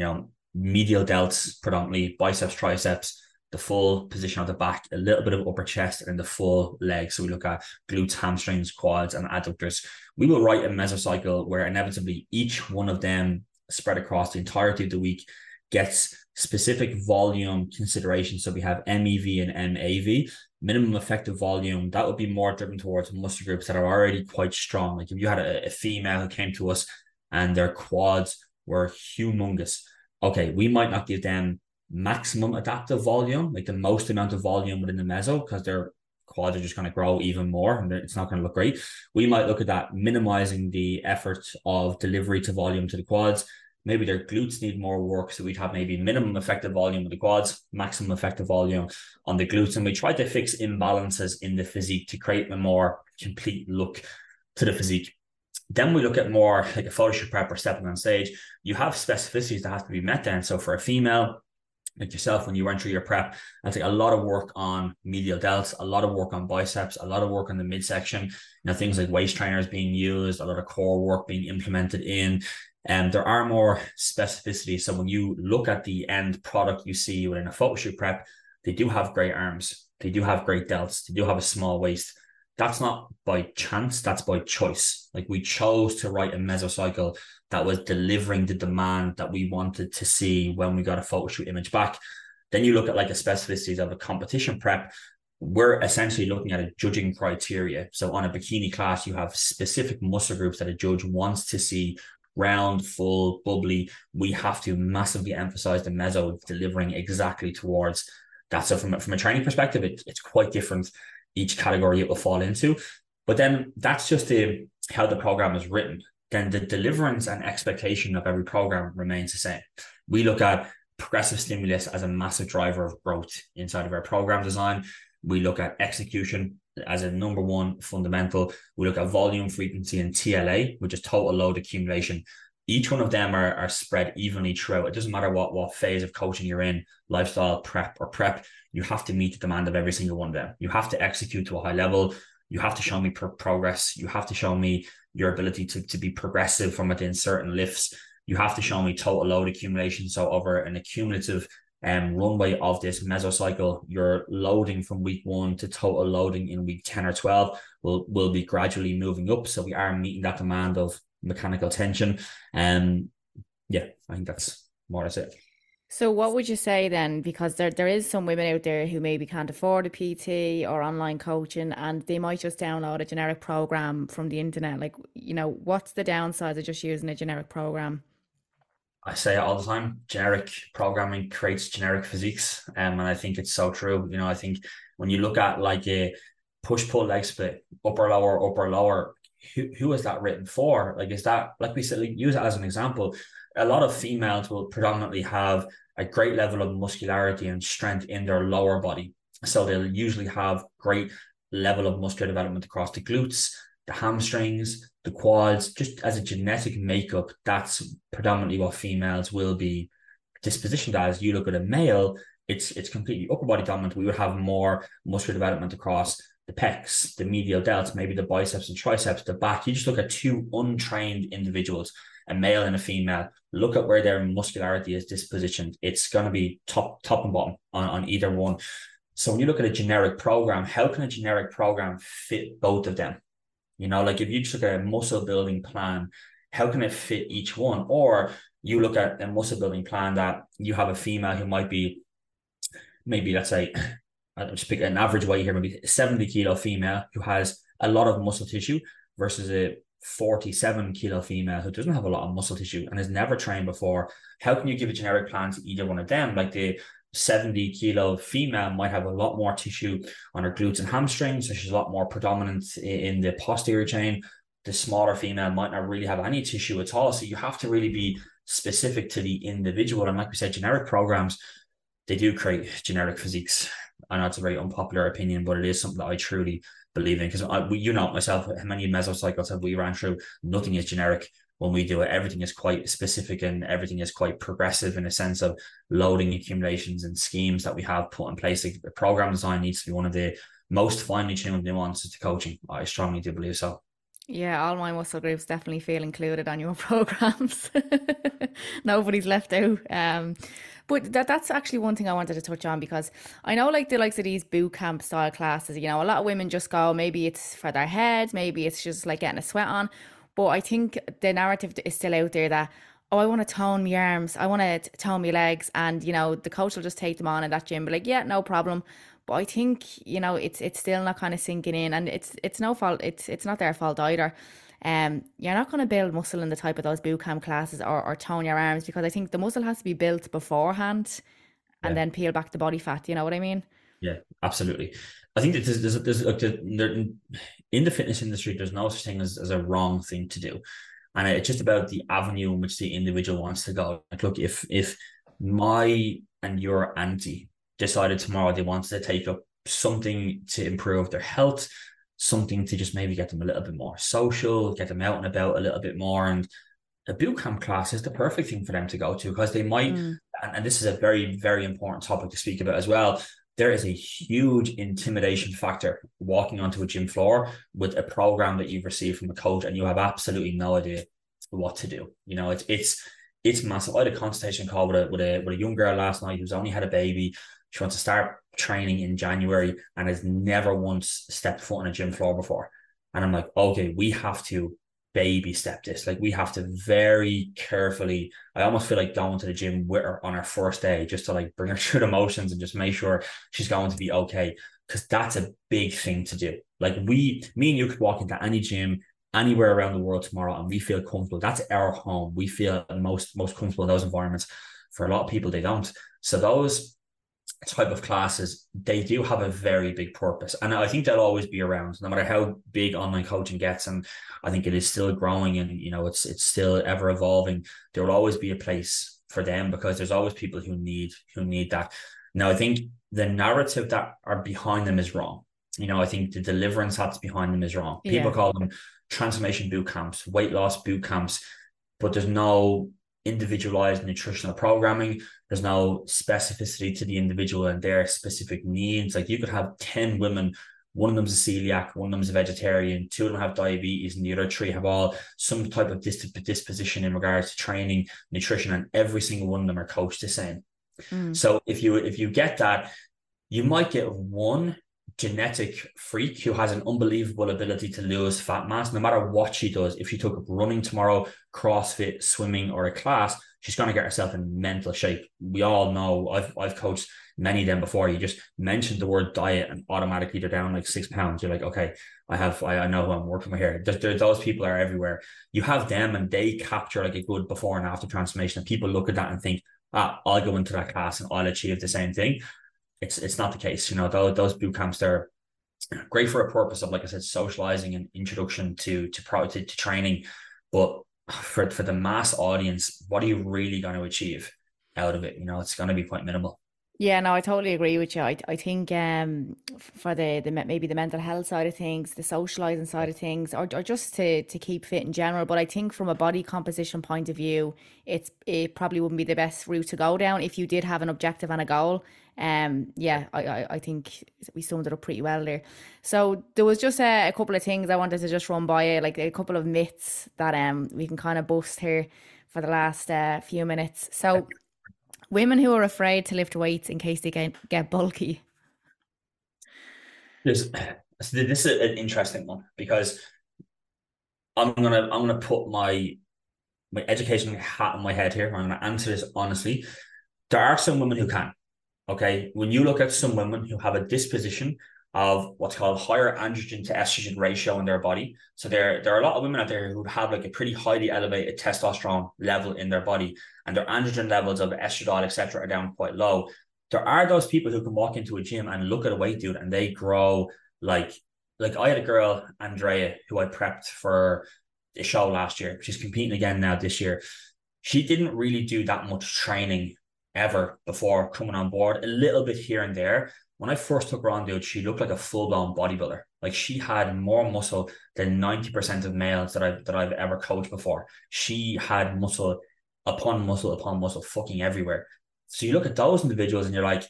medial delts, predominantly biceps, triceps, the full position of the back, a little bit of upper chest, and the full leg. So we look at glutes, hamstrings, quads, and adductors. We will write a mesocycle where inevitably each one of them spread across the entirety of the week gets specific volume consideration. So we have MEV and MAV, minimum effective volume. That would be more driven towards muscle groups that are already quite strong. Like if you had a female who came to us and their quads were humongous, okay, we might not give them maximum adaptive volume, like the most amount of volume within the meso, because their quads are just going to grow even more and it's not going to look great. We might look at that, minimizing the effort of delivery to volume to the quads. Maybe their glutes need more work. So we'd have maybe minimum effective volume of the quads, maximum effective volume on the glutes. And we try to fix imbalances in the physique to create a more complete look to the physique. Then we look at more like a photo shoot prep or stepping on stage. You have specificities that have to be met then. So for a female like yourself, when you went through your prep, I think a lot of work on medial delts, a lot of work on biceps, a lot of work on the midsection, things like waist trainers being used, a lot of core work being implemented in. And there are more specificities. So when you look at the end product you see within a photo shoot prep, they do have great arms. They do have great delts. They do have a small waist. That's not by chance. That's by choice. Like we chose to write a mesocycle that was delivering the demand that we wanted to see when we got a photo shoot image back. Then you look at like the specificities of a competition prep. We're essentially looking at a judging criteria. So on a bikini class, you have specific muscle groups that a judge wants to see round, full, bubbly. We have to massively emphasize the meso delivering exactly towards that. So from a training perspective, it's quite different, each category it will fall into. But then that's just how the program is written. Then the deliverance and expectation of every program remains the same. We look at progressive stimulus as a massive driver of growth inside of our program design. We look at execution as a number one fundamental. We look at volume, frequency, and TLA, which is total load accumulation. each one of them are spread evenly throughout. It doesn't matter what phase of coaching you're in, lifestyle, prep, or prep, you have to meet the demand of every single one of them. You have to execute to a high level. You have to show me progress. You have to show me your ability to be progressive from within certain lifts. You have to show me total load accumulation. So over an accumulative runway of this mesocycle, your loading from week 1 to total loading in week 10 or 12 will be gradually moving up. So we are meeting that demand of mechanical tension. Yeah, I think that's more or less it. So what would you say then? Because there is some women out there who maybe can't afford a PT or online coaching, and they might just download a generic program from the internet. Like, what's the downside of just using a generic program? I say it all the time, generic programming creates generic physiques. And I think it's so true. I think when you look at like a push-pull leg split, upper, lower, who is that written for? Like, is that, like we said, like, use it as an example. A lot of females will predominantly have a great level of muscularity and strength in their lower body. So they'll usually have great level of muscular development across the glutes, the hamstrings, the quads. Just as a genetic makeup, that's predominantly what females will be dispositioned as. You look at a male, it's completely upper body dominant. We would have more muscular development across the pecs, the medial delts, maybe the biceps and triceps, the back. You just look at two untrained individuals, a male and a female. Look at where their muscularity is dispositioned. It's going to be top and bottom on either one. So when you look at a generic program, how can a generic program fit both of them? Like if you just look at a muscle building plan, how can it fit each one? Or you look at a muscle building plan that you have a female who might be, maybe let's say, I'll just pick an average weight here, maybe a 70 kilo female who has a lot of muscle tissue versus a 47 kilo female who doesn't have a lot of muscle tissue and has never trained before. How can you give a generic plan to either one of them? Like the 70 kilo female might have a lot more tissue on her glutes and hamstrings, so she's a lot more predominant in the posterior chain. The smaller female might not really have any tissue at all. So you have to really be specific to the individual. And like we said, generic programs, they do create generic physiques. I know it's a very unpopular opinion, but it is something that I truly believe in, because myself, how many mesocycles have we ran through? Nothing is generic when we do it. Everything is quite specific and everything is quite progressive in a sense of loading accumulations and schemes that we have put in place. Like, the program design needs to be one of the most finely tuned nuances to coaching. I strongly do believe so. Yeah, all my muscle groups definitely feel included on your programs. Nobody's left out. But that's actually one thing I wanted to touch on, because I know like the likes of these boot camp style classes, a lot of women just go, maybe it's for their head, maybe it's just like getting a sweat on. But I think the narrative is still out there that, oh, I want to tone my arms, I want to tone my legs, and the coach will just take them on in that gym, be like, yeah, no problem. But I think it's still not kind of sinking in, and it's no fault. It's not their fault either. You're not going to build muscle in the type of those boot camp classes, or tone your arms, because I think the muscle has to be built beforehand, and then peel back the body fat. You know what I mean? Yeah, absolutely. I think that there's like in the fitness industry, there's no such thing as a wrong thing to do, and it's just about the avenue in which the individual wants to go. Like, look, if my and your auntie decided tomorrow they wanted to take up something to improve their health, something to just maybe get them a little bit more social, get them out and about a little bit more, and a boot camp class is the perfect thing for them to go to, because they might, and this is a very, very important topic to speak about as well. There is a huge intimidation factor walking onto a gym floor with a program that you've received from a coach and you have absolutely no idea what to do. It's massive. I had a consultation call with a young girl last night who's only had a baby. She wants to start training in January and has never once stepped foot on a gym floor before. And I'm like, okay, we have to baby step this. Like, we have to very carefully, I almost feel like going to the gym with her on her first day, just to like bring her through the motions and just make sure she's going to be okay. Because that's a big thing to do. Like, me and you could walk into any gym anywhere around the world tomorrow and we feel comfortable. That's our home. We feel most comfortable in those environments. For a lot of people, they don't. So those type of classes, they do have a very big purpose, and I think they'll always be around no matter how big online coaching gets. And I think it is still growing, and it's still ever evolving. There will always be a place for them, because there's always people who need that. Now, I think the narrative that are behind them is wrong. I think the deliverance that's behind them is wrong. People call them transformation boot camps, weight loss boot camps, but there's no individualized nutritional programming. There's no specificity to the individual and their specific needs. Like you could have 10 women, one of them's a celiac, one of them's a vegetarian, two of them have diabetes, and the other three have all some type of disposition in regards to training, nutrition, and every single one of them are coached the same. So if you get that, you might get one genetic freak who has an unbelievable ability to lose fat mass, no matter what she does. If she took up running tomorrow, CrossFit, swimming, or a class, she's going to get herself in mental shape. We all know, I've coached many of them before. You just mentioned the word diet and automatically they're down like 6 pounds. You're like, okay, I know who I'm working with here. Those people are everywhere. You have them and they capture like a good before and after transformation, and people look at that and think, I'll go into that class and I'll achieve the same thing. It's not the case. Those boot camps, they're great for a purpose of, like I said, socializing and introduction to training. But for the mass audience, what are you really going to achieve out of it? It's going to be quite minimal. Yeah, no, I totally agree with you. I think for the maybe the mental health side of things, the socializing side of things, or just to keep fit in general. But I think from a body composition point of view, it probably wouldn't be the best route to go down if you did have an objective and a goal. Yeah, I think we summed it up pretty well there. So there was just a couple of things I wanted to just run by you, like a couple of myths that we can kind of bust here for the last few minutes. So women who are afraid to lift weights in case they get bulky. This is an interesting one, because I'm gonna put my education hat on my head here. I'm gonna answer this honestly. There are some women who can. Okay, when you look at some women who have a disposition of what's called higher androgen to estrogen ratio in their body, so there are a lot of women out there who have like a pretty highly elevated testosterone level in their body, and their androgen levels of estradiol, etc., are down quite low. There are those people who can walk into a gym and look at a weight dude and they grow like I had a girl, Andrea, who I prepped for a show last year. She's competing again now this year. She didn't really do that much training ever before coming on board, a little bit here and there. When I first took her on, dude, she looked like a full-blown bodybuilder. Like she had more muscle than 90% of males that I've ever coached before. She had muscle upon muscle upon muscle fucking everywhere. So you look at those individuals and you're like,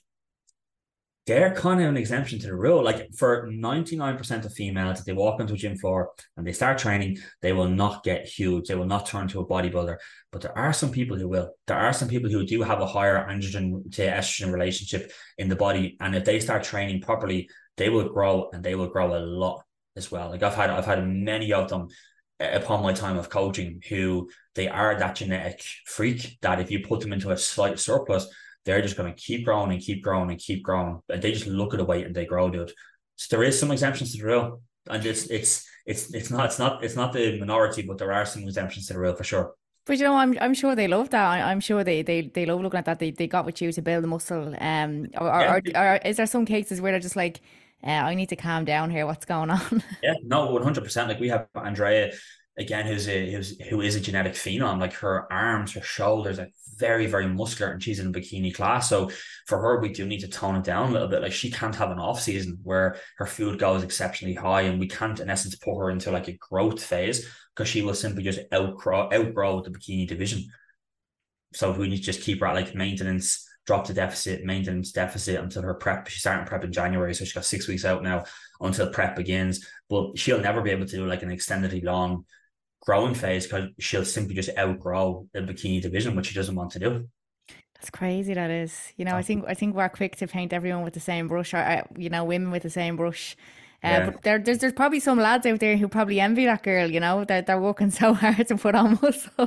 they're kind of an exemption to the rule. Like for 99% of females, if they walk onto a gym floor and they start training, they will not get huge. They will not turn to a bodybuilder. But there are some people who will. There are some people who do have a higher androgen to estrogen relationship in the body. And if they start training properly, they will grow, and they will grow a lot as well. Like I've had many of them upon my time of coaching who they are that genetic freak that if you put them into a slight surplus, they're just going to keep growing and keep growing and keep growing. And they just look at the weight and they grow, dude. So there is some exemptions to the rule. And it's not the minority, but there are some exemptions to the rule for sure. But I'm sure they love that. I'm sure they love looking at that. They got with you to build the muscle. Or is there some cases where they're just like, I need to calm down here. What's going on? Yeah, no, 100%. Like we have Andrea again, who is a genetic phenom. Like her arms, her shoulders are very, very muscular, and she's in a bikini class. So for her, we do need to tone it down a little bit. Like she can't have an off season where her food goes exceptionally high, and we can't, in essence, put her into like a growth phase, because she will simply just outgrow the bikini division. So we need to just keep her at like maintenance, drop to deficit, maintenance, deficit until her prep. She's starting prep in January, so she's got 6 weeks out now until prep begins. But she'll never be able to do like an extendedly long growing phase, because she'll simply just outgrow the bikini division, which she doesn't want to do. That's crazy. That is, I think we're quick to paint everyone with the same brush, or women with the same brush. But there's probably some lads out there who probably envy that girl. They're working so hard to put on muscle.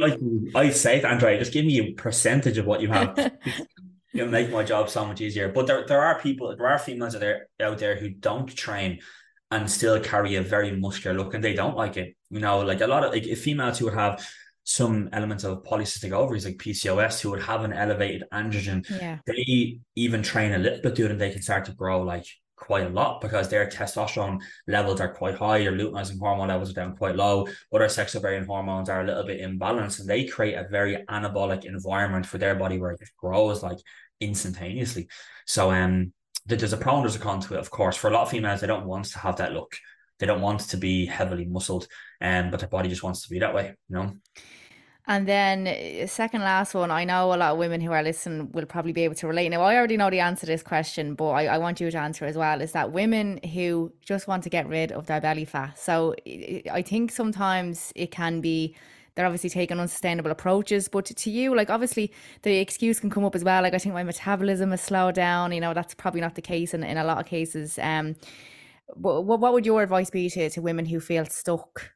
I say to Andrea, just give me a percentage of what you have. You'll make my job so much easier. But there are females out there who don't train and still carry a very muscular look, and they don't like it. Like a lot of females who would have some elements of polycystic ovaries, like PCOS, who would have an elevated androgen. Yeah. They even train a little bit, dude, and they can start to grow like quite a lot, because their testosterone levels are quite high. Your luteinizing hormone levels are down quite low. Other sex ovarian hormones are a little bit imbalanced, and they create a very anabolic environment for their body where it grows like instantaneously. So there's a pro and there's a con to it, of course. For a lot of females, they don't want to have that look. They don't want to be heavily muscled, but their body just wants to be that way, And then second last one, I know a lot of women who are listening will probably be able to relate. Now, I already know the answer to this question, but I want you to answer as well, is that women who just want to get rid of their belly fat. So I think sometimes it can be, they're obviously taking unsustainable approaches, but to you, like obviously the excuse can come up as well. Like I think my metabolism has slowed down, that's probably not the case in a lot of cases. What would your advice be to women who feel stuck?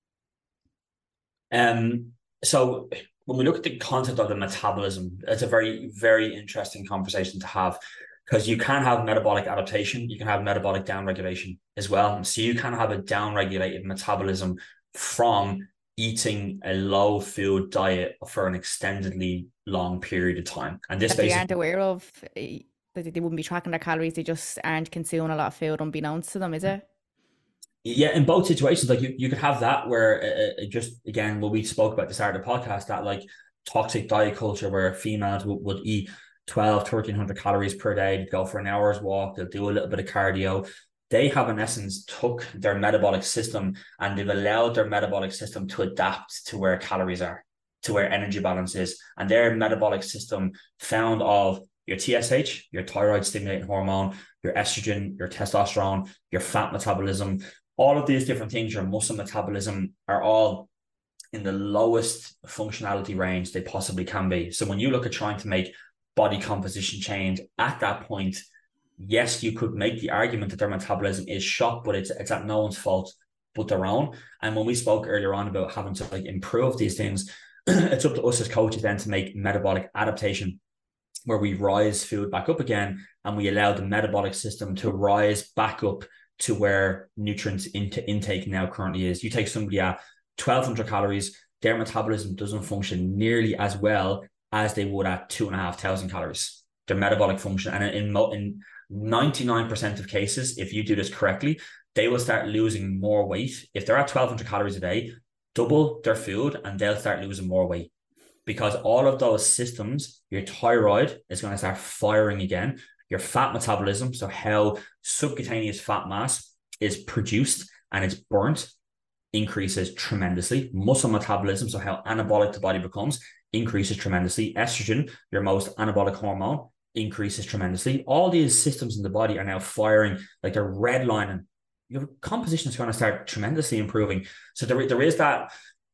So when we look at the concept of the metabolism, it's a very, very interesting conversation to have because you can have metabolic adaptation, you can have metabolic downregulation as well. So you can have a downregulated metabolism from eating a low food diet for an extendedly long period of time. And this That they basically aren't aware of, that they wouldn't be tracking their calories, they just aren't consuming a lot of food unbeknownst to them, is it? yeah, in both situations, like you could have that where just again, what we spoke about at the start of the podcast, that like toxic diet culture where females would eat 1,200 to 1,300 calories per day, they'd go for an hour's walk, they'll do a little bit of cardio. They have, in essence, took their metabolic system and they've allowed their metabolic system to adapt to where calories are, to where energy balance is. And their metabolic system found of your TSH, your thyroid stimulating hormone, your estrogen, your testosterone, your fat metabolism, all of these different things, your muscle metabolism, are all in the lowest functionality range they possibly can be. So when you look at trying to make body composition change at that point, yes, you could make the argument that their metabolism is shot, but it's at no one's fault but their own. And when we spoke earlier on about having to like improve these things, it's up to us as coaches then to make metabolic adaptation where we rise food back up again and we allow the metabolic system to rise back up to where nutrients intake now currently is. You take somebody at 1,200 calories, their metabolism doesn't function nearly as well as they would at 2,500 calories. Their metabolic function, and in 99% of cases, if you do this correctly, they will start losing more weight. If they're at 1,200 calories a day, double their food and they'll start losing more weight because all of those systems, your thyroid is going to start firing again. Your fat metabolism, so how subcutaneous fat mass is produced and it's burnt, increases tremendously. Muscle metabolism, so how anabolic the body becomes, increases tremendously. Estrogen, your most anabolic hormone, increases tremendously. All these systems in the body are now firing, like they're redlining. Your composition is going to start tremendously improving. So there is that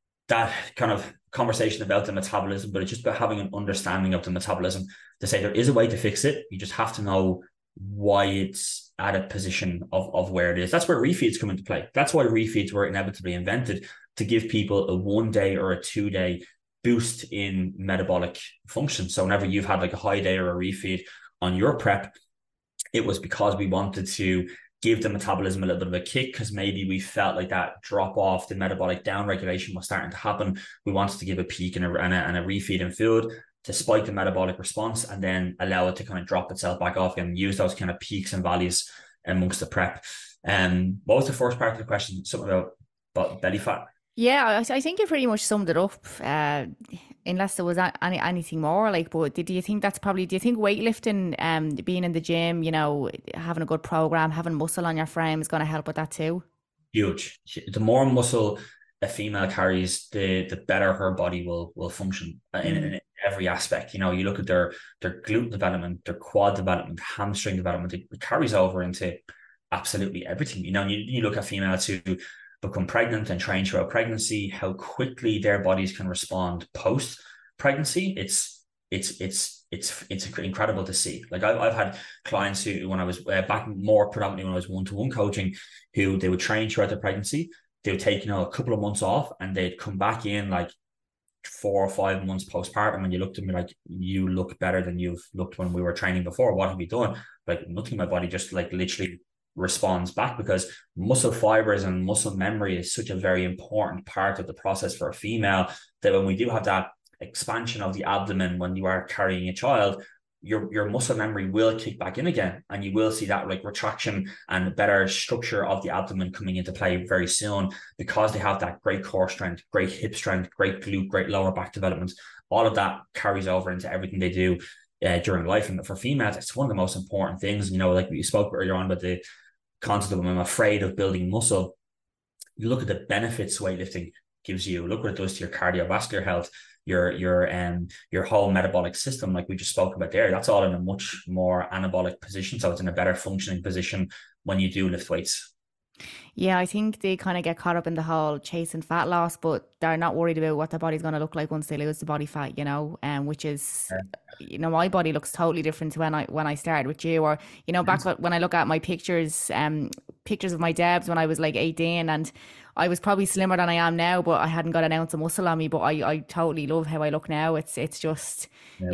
kind of conversation about the metabolism, but it's just about having an understanding of the metabolism to say there is a way to fix it. You just have to know why it's at a position of where it is. That's where refeeds come into play. That's why refeeds were inevitably invented, to give people a 1 day or a 2 day boost in metabolic function. So whenever you've had like a high day or a refeed on your prep, it was because we wanted to give the metabolism a little bit of a kick because maybe we felt like that drop off, the metabolic downregulation was starting to happen. We wanted to give a peak and a refeed in food to spike the metabolic response and then allow it to kind of drop itself back off and use those kind of peaks and valleys amongst the prep. What was the first part of the question? Something about belly fat? Yeah, I think you pretty much summed it up. Unless there was anything more, like, but do you think that's probably? Do you think weightlifting, being in the gym, having a good program, having muscle on your frame is going to help with that too? Huge. The more muscle a female carries, the better her body will function in every aspect. You look at their glute development, their quad development, hamstring development. It carries over into absolutely everything. You look at females who become pregnant and train throughout pregnancy, how quickly their bodies can respond post pregnancy. It's incredible to see. Like I've had clients who, when I was back more predominantly when I was one-to-one coaching, who they would train throughout their pregnancy. They would take, a couple of months off and they'd come back in like 4 or 5 months postpartum. And you looked at me like, you look better than you've looked when we were training before. What have you done? Like nothing. My body just like literally responds back, because muscle fibers and muscle memory is such a very important part of the process for a female, that when we do have that expansion of the abdomen when you are carrying a child, your muscle memory will kick back in again, and you will see that like retraction and better structure of the abdomen coming into play very soon, because they have that great core strength, great hip strength, great glute, great lower back development. All of that carries over into everything they do during life. And for females, it's one of the most important things. Like we spoke earlier on about the concept of I'm afraid of building muscle. You look at the benefits weightlifting gives you, look what it does to your cardiovascular health. your whole metabolic system, like we just spoke about there. That's all in a much more anabolic position, so it's in a better functioning position when you do lift weights. Yeah, I think they kind of get caught up in the whole chasing fat loss, but they're not worried about what their body's going to look like once they lose the body fat, which is, my body looks totally different to when I started with you, or, back when I look at my pictures, pictures of my Debs when I was like 18, and I was probably slimmer than I am now, but I hadn't got an ounce of muscle on me, but I totally love how I look now. It's just, Yeah,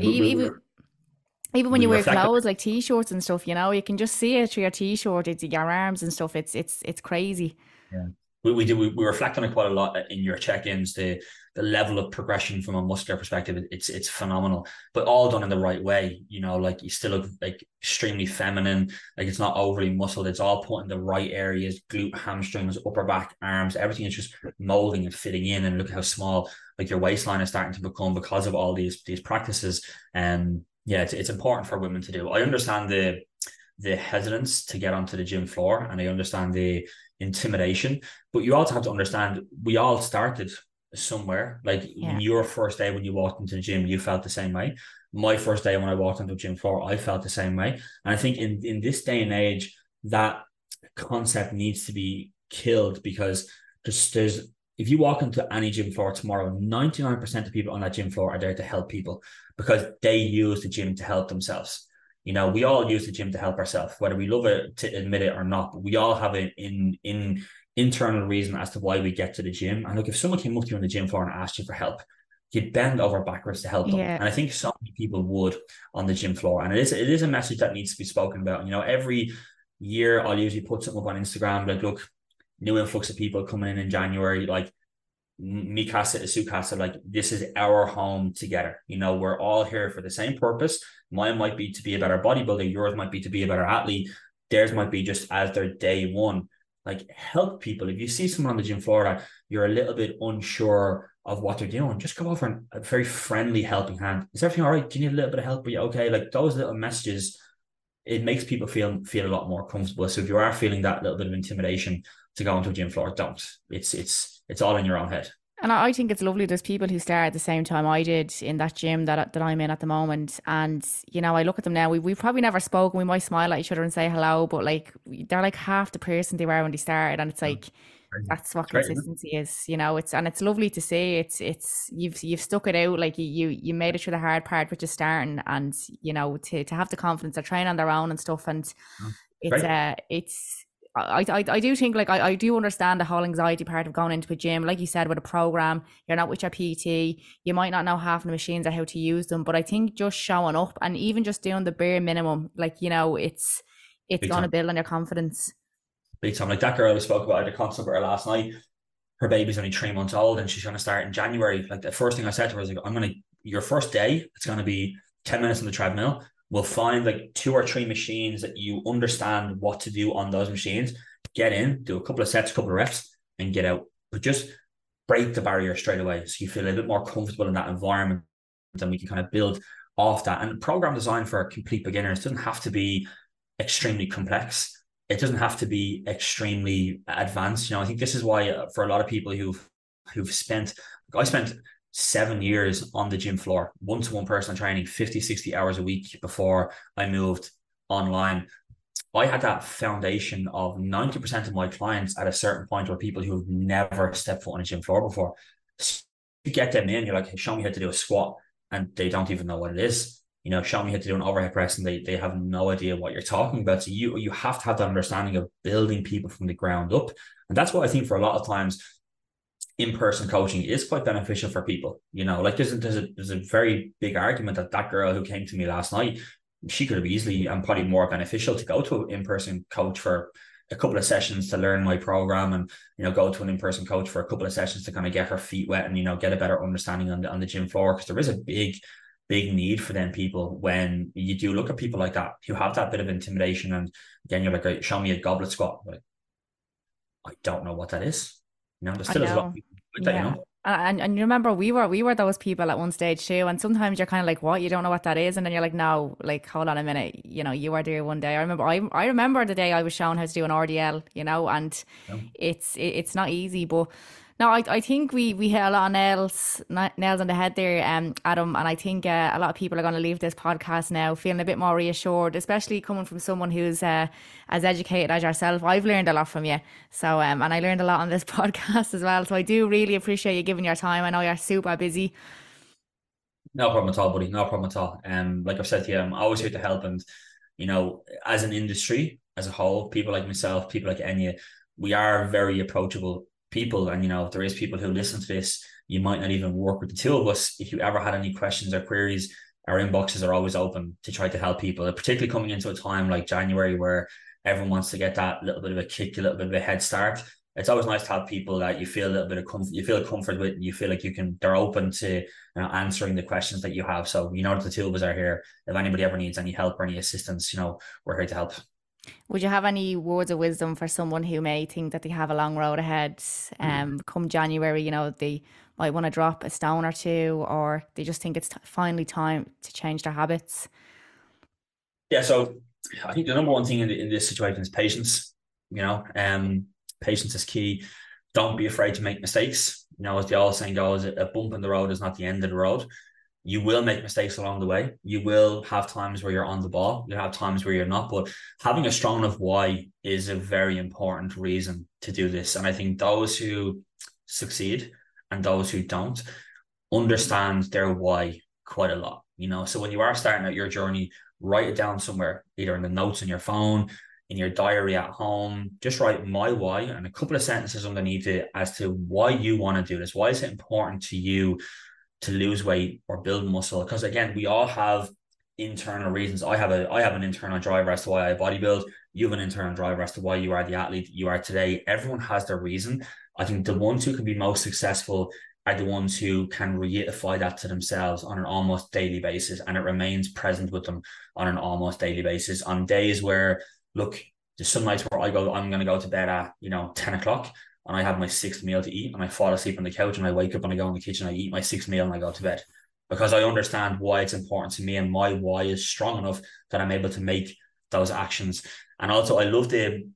even when we you wear reflect. clothes like t-shirts and stuff, you can just see it through your t-shirt, it's your arms and stuff. It's crazy. Yeah. We reflect on it quite a lot in your check-ins. The level of progression from a muscular perspective, it's phenomenal, but all done in the right way. Like you still look like extremely feminine, like it's not overly muscled. It's all put in the right areas: glute, hamstrings, upper back, arms. Everything is just molding and fitting in. And look how small like your waistline is starting to become because of all these practices. And yeah, it's important for women to do. I understand the hesitance to get onto the gym floor, and I understand the intimidation, but you also have to understand we all started somewhere. Like Yeah. your first day when you walked into the gym, you felt the same way. My first day when I walked onto the gym floor, I felt the same way. And I think in this day and age, that concept needs to be killed, because there's if you walk into any gym floor tomorrow, 99% of people on that gym floor are there to help people, because they use the gym to help themselves. We all use the gym to help ourselves, whether we love it to admit it or not. But we all have an in internal reason as to why we get to the gym. And look, if someone came up to you on the gym floor and asked you for help, you'd bend over backwards to help them. Yeah. And I think so many people would on the gym floor. And it is a message that needs to be spoken about. Every year I'll usually put something up on Instagram like, look, new influx of people coming in January, like Mikasa Isukasa, like this is our home together. We're all here for the same purpose. Mine might be to be a better bodybuilder, yours might be to be a better athlete, theirs might be just as their day one. Like, help people. If you see someone on the gym floor that you're a little bit unsure of what they're doing, just come over and a very friendly helping hand. Is everything all right? Do you need a little bit of help? Are you okay? Like those little messages, it makes people feel a lot more comfortable. So if you are feeling that little bit of intimidation to go into a gym floor, don't. It's all in your own head. And I think it's lovely. There's people who start at the same time I did in that gym that I'm in at the moment. And, I look at them now. We probably never spoken. We might smile at each other and say hello, but like they're like half the person they were when they started. And it's like, that's what It's great, isn't it? consistency is, it's lovely to see. It's you've stuck it out. Like you made it through the hard part, which is starting, and to have the confidence to train on their own and stuff. And it's Great. it's I do think, like, I do understand the whole anxiety part of going into a gym. Like you said, with a program, you're not with your PT, you might not know half the machines or how to use them. But I think just showing up and even just doing the bare minimum, like, it's Big going to time. build on your confidence. Big time. Like that girl we spoke about, I had a consult with her last night. Her baby's only 3 months old and she's going to start in January. Like the first thing I said to her was like, your first day, it's going to be 10 minutes on the treadmill. We'll find like 2 or 3 machines that you understand what to do on those machines. Get in, do a couple of sets, a couple of reps, and get out. But just break the barrier straight away so you feel a bit more comfortable in that environment, and we can kind of build off that. And program design for complete beginners doesn't have to be extremely complex. It doesn't have to be extremely advanced. I think this is why for a lot of people who've spent, I spent 7 years on the gym floor, one-to-one personal training, 50, 60 hours a week before I moved online. I had that foundation of 90% of my clients at a certain point were people who've never stepped foot on a gym floor before. So you get them in, you're like, hey, show me how to do a squat, and they don't even know what it is. Show me how to do an overhead press, and they have no idea what you're talking about. So you have to have that understanding of building people from the ground up. And that's what I think for a lot of times in-person coaching is quite beneficial for people. Like there's a very big argument that girl who came to me last night, she could have easily and probably more beneficial to go to an in-person coach for a couple of sessions to learn my program, and go to an in-person coach for a couple of sessions to kind of get her feet wet and get a better understanding on the gym floor, because there is a big need for them people when you do look at people like that who have that bit of intimidation. And again, you're like, show me a goblet squat. Like, I don't know what that is. There I still is a lot of know. people like that, Yeah. And you remember we were those people at one stage too, and sometimes you're kind of like, what, you don't know what that is? And then you're like, no, like, hold on a minute, you were there one day. I remember the day I was shown how to do an RDL, and you know? it's not easy. But No, I think we hit a lot of nails on the head there, Adam. And I think a lot of people are going to leave this podcast now feeling a bit more reassured, especially coming from someone who's as educated as yourself. I've learned a lot from you. So, and I learned a lot on this podcast as well. So I do really appreciate you giving your time. I know you're super busy. No problem at all, buddy. No problem at all. Like I've said to you, I'm always here to help. And, as an industry as a whole, people like myself, people like Enya, we are very approachable people. And, if there is people who listen to this, you might not even work with the two of us. If you ever had any questions or queries, our inboxes are always open to try to help people, particularly coming into a time like January where everyone wants to get that little bit of a kick, a little bit of a head start. It's always nice to have people that you feel a little bit of comfort, you feel comfort with, and you feel like they're open to answering the questions that you have. So that the two of us are here. If anybody ever needs any help or any assistance, we're here to help. Would you have any words of wisdom for someone who may think that they have a long road ahead? Come January, they might want to drop a stone or two, or they just think it's finally time to change their habits. Yeah, so I think the number one thing in this situation is patience. Patience is key. Don't be afraid to make mistakes. As the old saying goes, a bump in the road is not the end of the road. You will make mistakes along the way. You will have times where you're on the ball. You'll have times where you're not. But having a strong enough why is a very important reason to do this. And I think those who succeed and those who don't understand their why quite a lot. So when you are starting out your journey, write it down somewhere, either in the notes on your phone, in your diary at home. Just write my why and a couple of sentences underneath it as to why you want to do this. Why is it important to you to lose weight or build muscle? Because again, we all have internal reasons. I have an internal driver as to why I bodybuild. You have an internal driver as to why you are the athlete you are today. Everyone has their reason. I think the ones who can be most successful are the ones who can reiterate that to themselves on an almost daily basis, and it remains present with them on an almost daily basis. On days where, look, there's some nights where I'm going to go to bed at 10 o'clock and I have my sixth meal to eat and I fall asleep on the couch and I wake up and I go in the kitchen, I eat my sixth meal and I go to bed, because I understand why it's important to me and my why is strong enough that I'm able to make those actions. And also I love the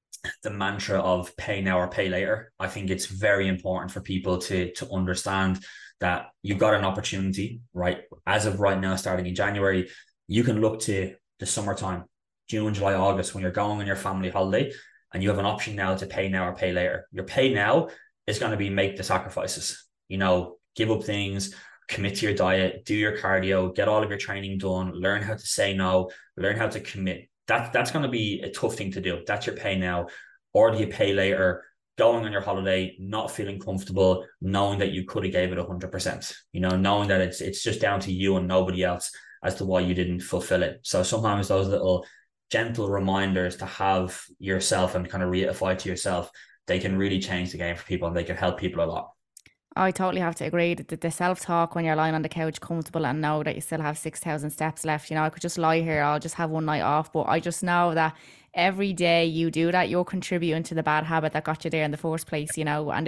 mantra of pay now or pay later. I think it's very important for people to understand that you've got an opportunity, right? As of right now, starting in January, you can look to the summertime, June, July, August, when you're going on your family holiday, and you have an option now to pay now or pay later. Your pay now is going to be make the sacrifices, give up things, commit to your diet, do your cardio, get all of your training done, learn how to say no, learn how to commit. That's going to be a tough thing to do. That's your pay now. Or do you pay later, going on your holiday, not feeling comfortable, knowing that you could have gave it 100%, knowing that it's just down to you and nobody else as to why you didn't fulfill it. So sometimes those little gentle reminders to have yourself and kind of reiterate to yourself, they can really change the game for people and they can help people a lot. I totally have to agree that the self-talk when you're lying on the couch comfortable and know that you still have 6,000 steps left, I could just lie here, I'll just have one night off, but I just know that every day you do that, you're contributing to the bad habit that got you there in the first place, and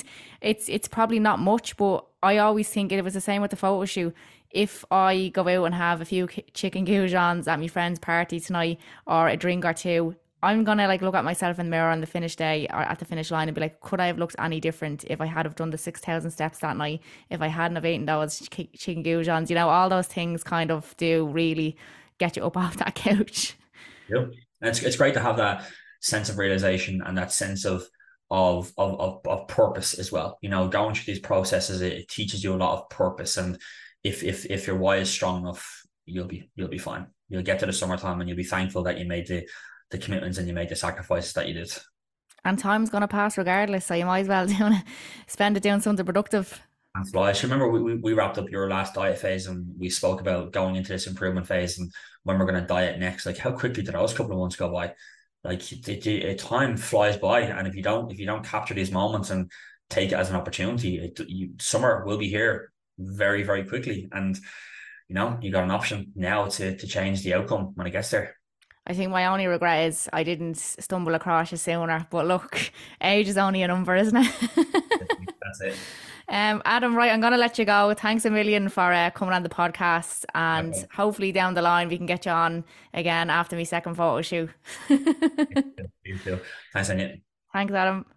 it's probably not much, but I always think it was the same with the photo shoot. If I go out and have a few chicken goujons at my friend's party tonight or a drink or two, I'm gonna look at myself in the mirror on the finish day or at the finish line and be like, could I have looked any different if I had have done the 6,000 steps that night, if I hadn't have eaten those chicken goujons? All those things kind of do really get you up off that couch. Yep. And it's great to have that sense of realization and that sense of purpose as well. Going through these processes, it teaches you a lot of purpose. And if your why is strong enough, you'll be fine. You'll get to the summertime and you'll be thankful that you made the commitments and you made the sacrifices that you did. And time's going to pass regardless, so you might as well spend it doing something productive. And flies. Remember, we wrapped up your last diet phase and we spoke about going into this improvement phase and when we're going to diet next. How quickly did those couple of months go by? Time flies by, and if you don't capture these moments and take it as an opportunity, summer will be here very, very quickly. And you got an option now to change the outcome when it gets there. I think my only regret is I didn't stumble across you sooner. But look, age is only a number, isn't it? That's it. Adam, right, I'm going to let you go. Thanks a million for coming on the podcast, and hopefully down the line we can get you on again after my second photo shoot. You too. Thanks, Anya. Thanks, Adam.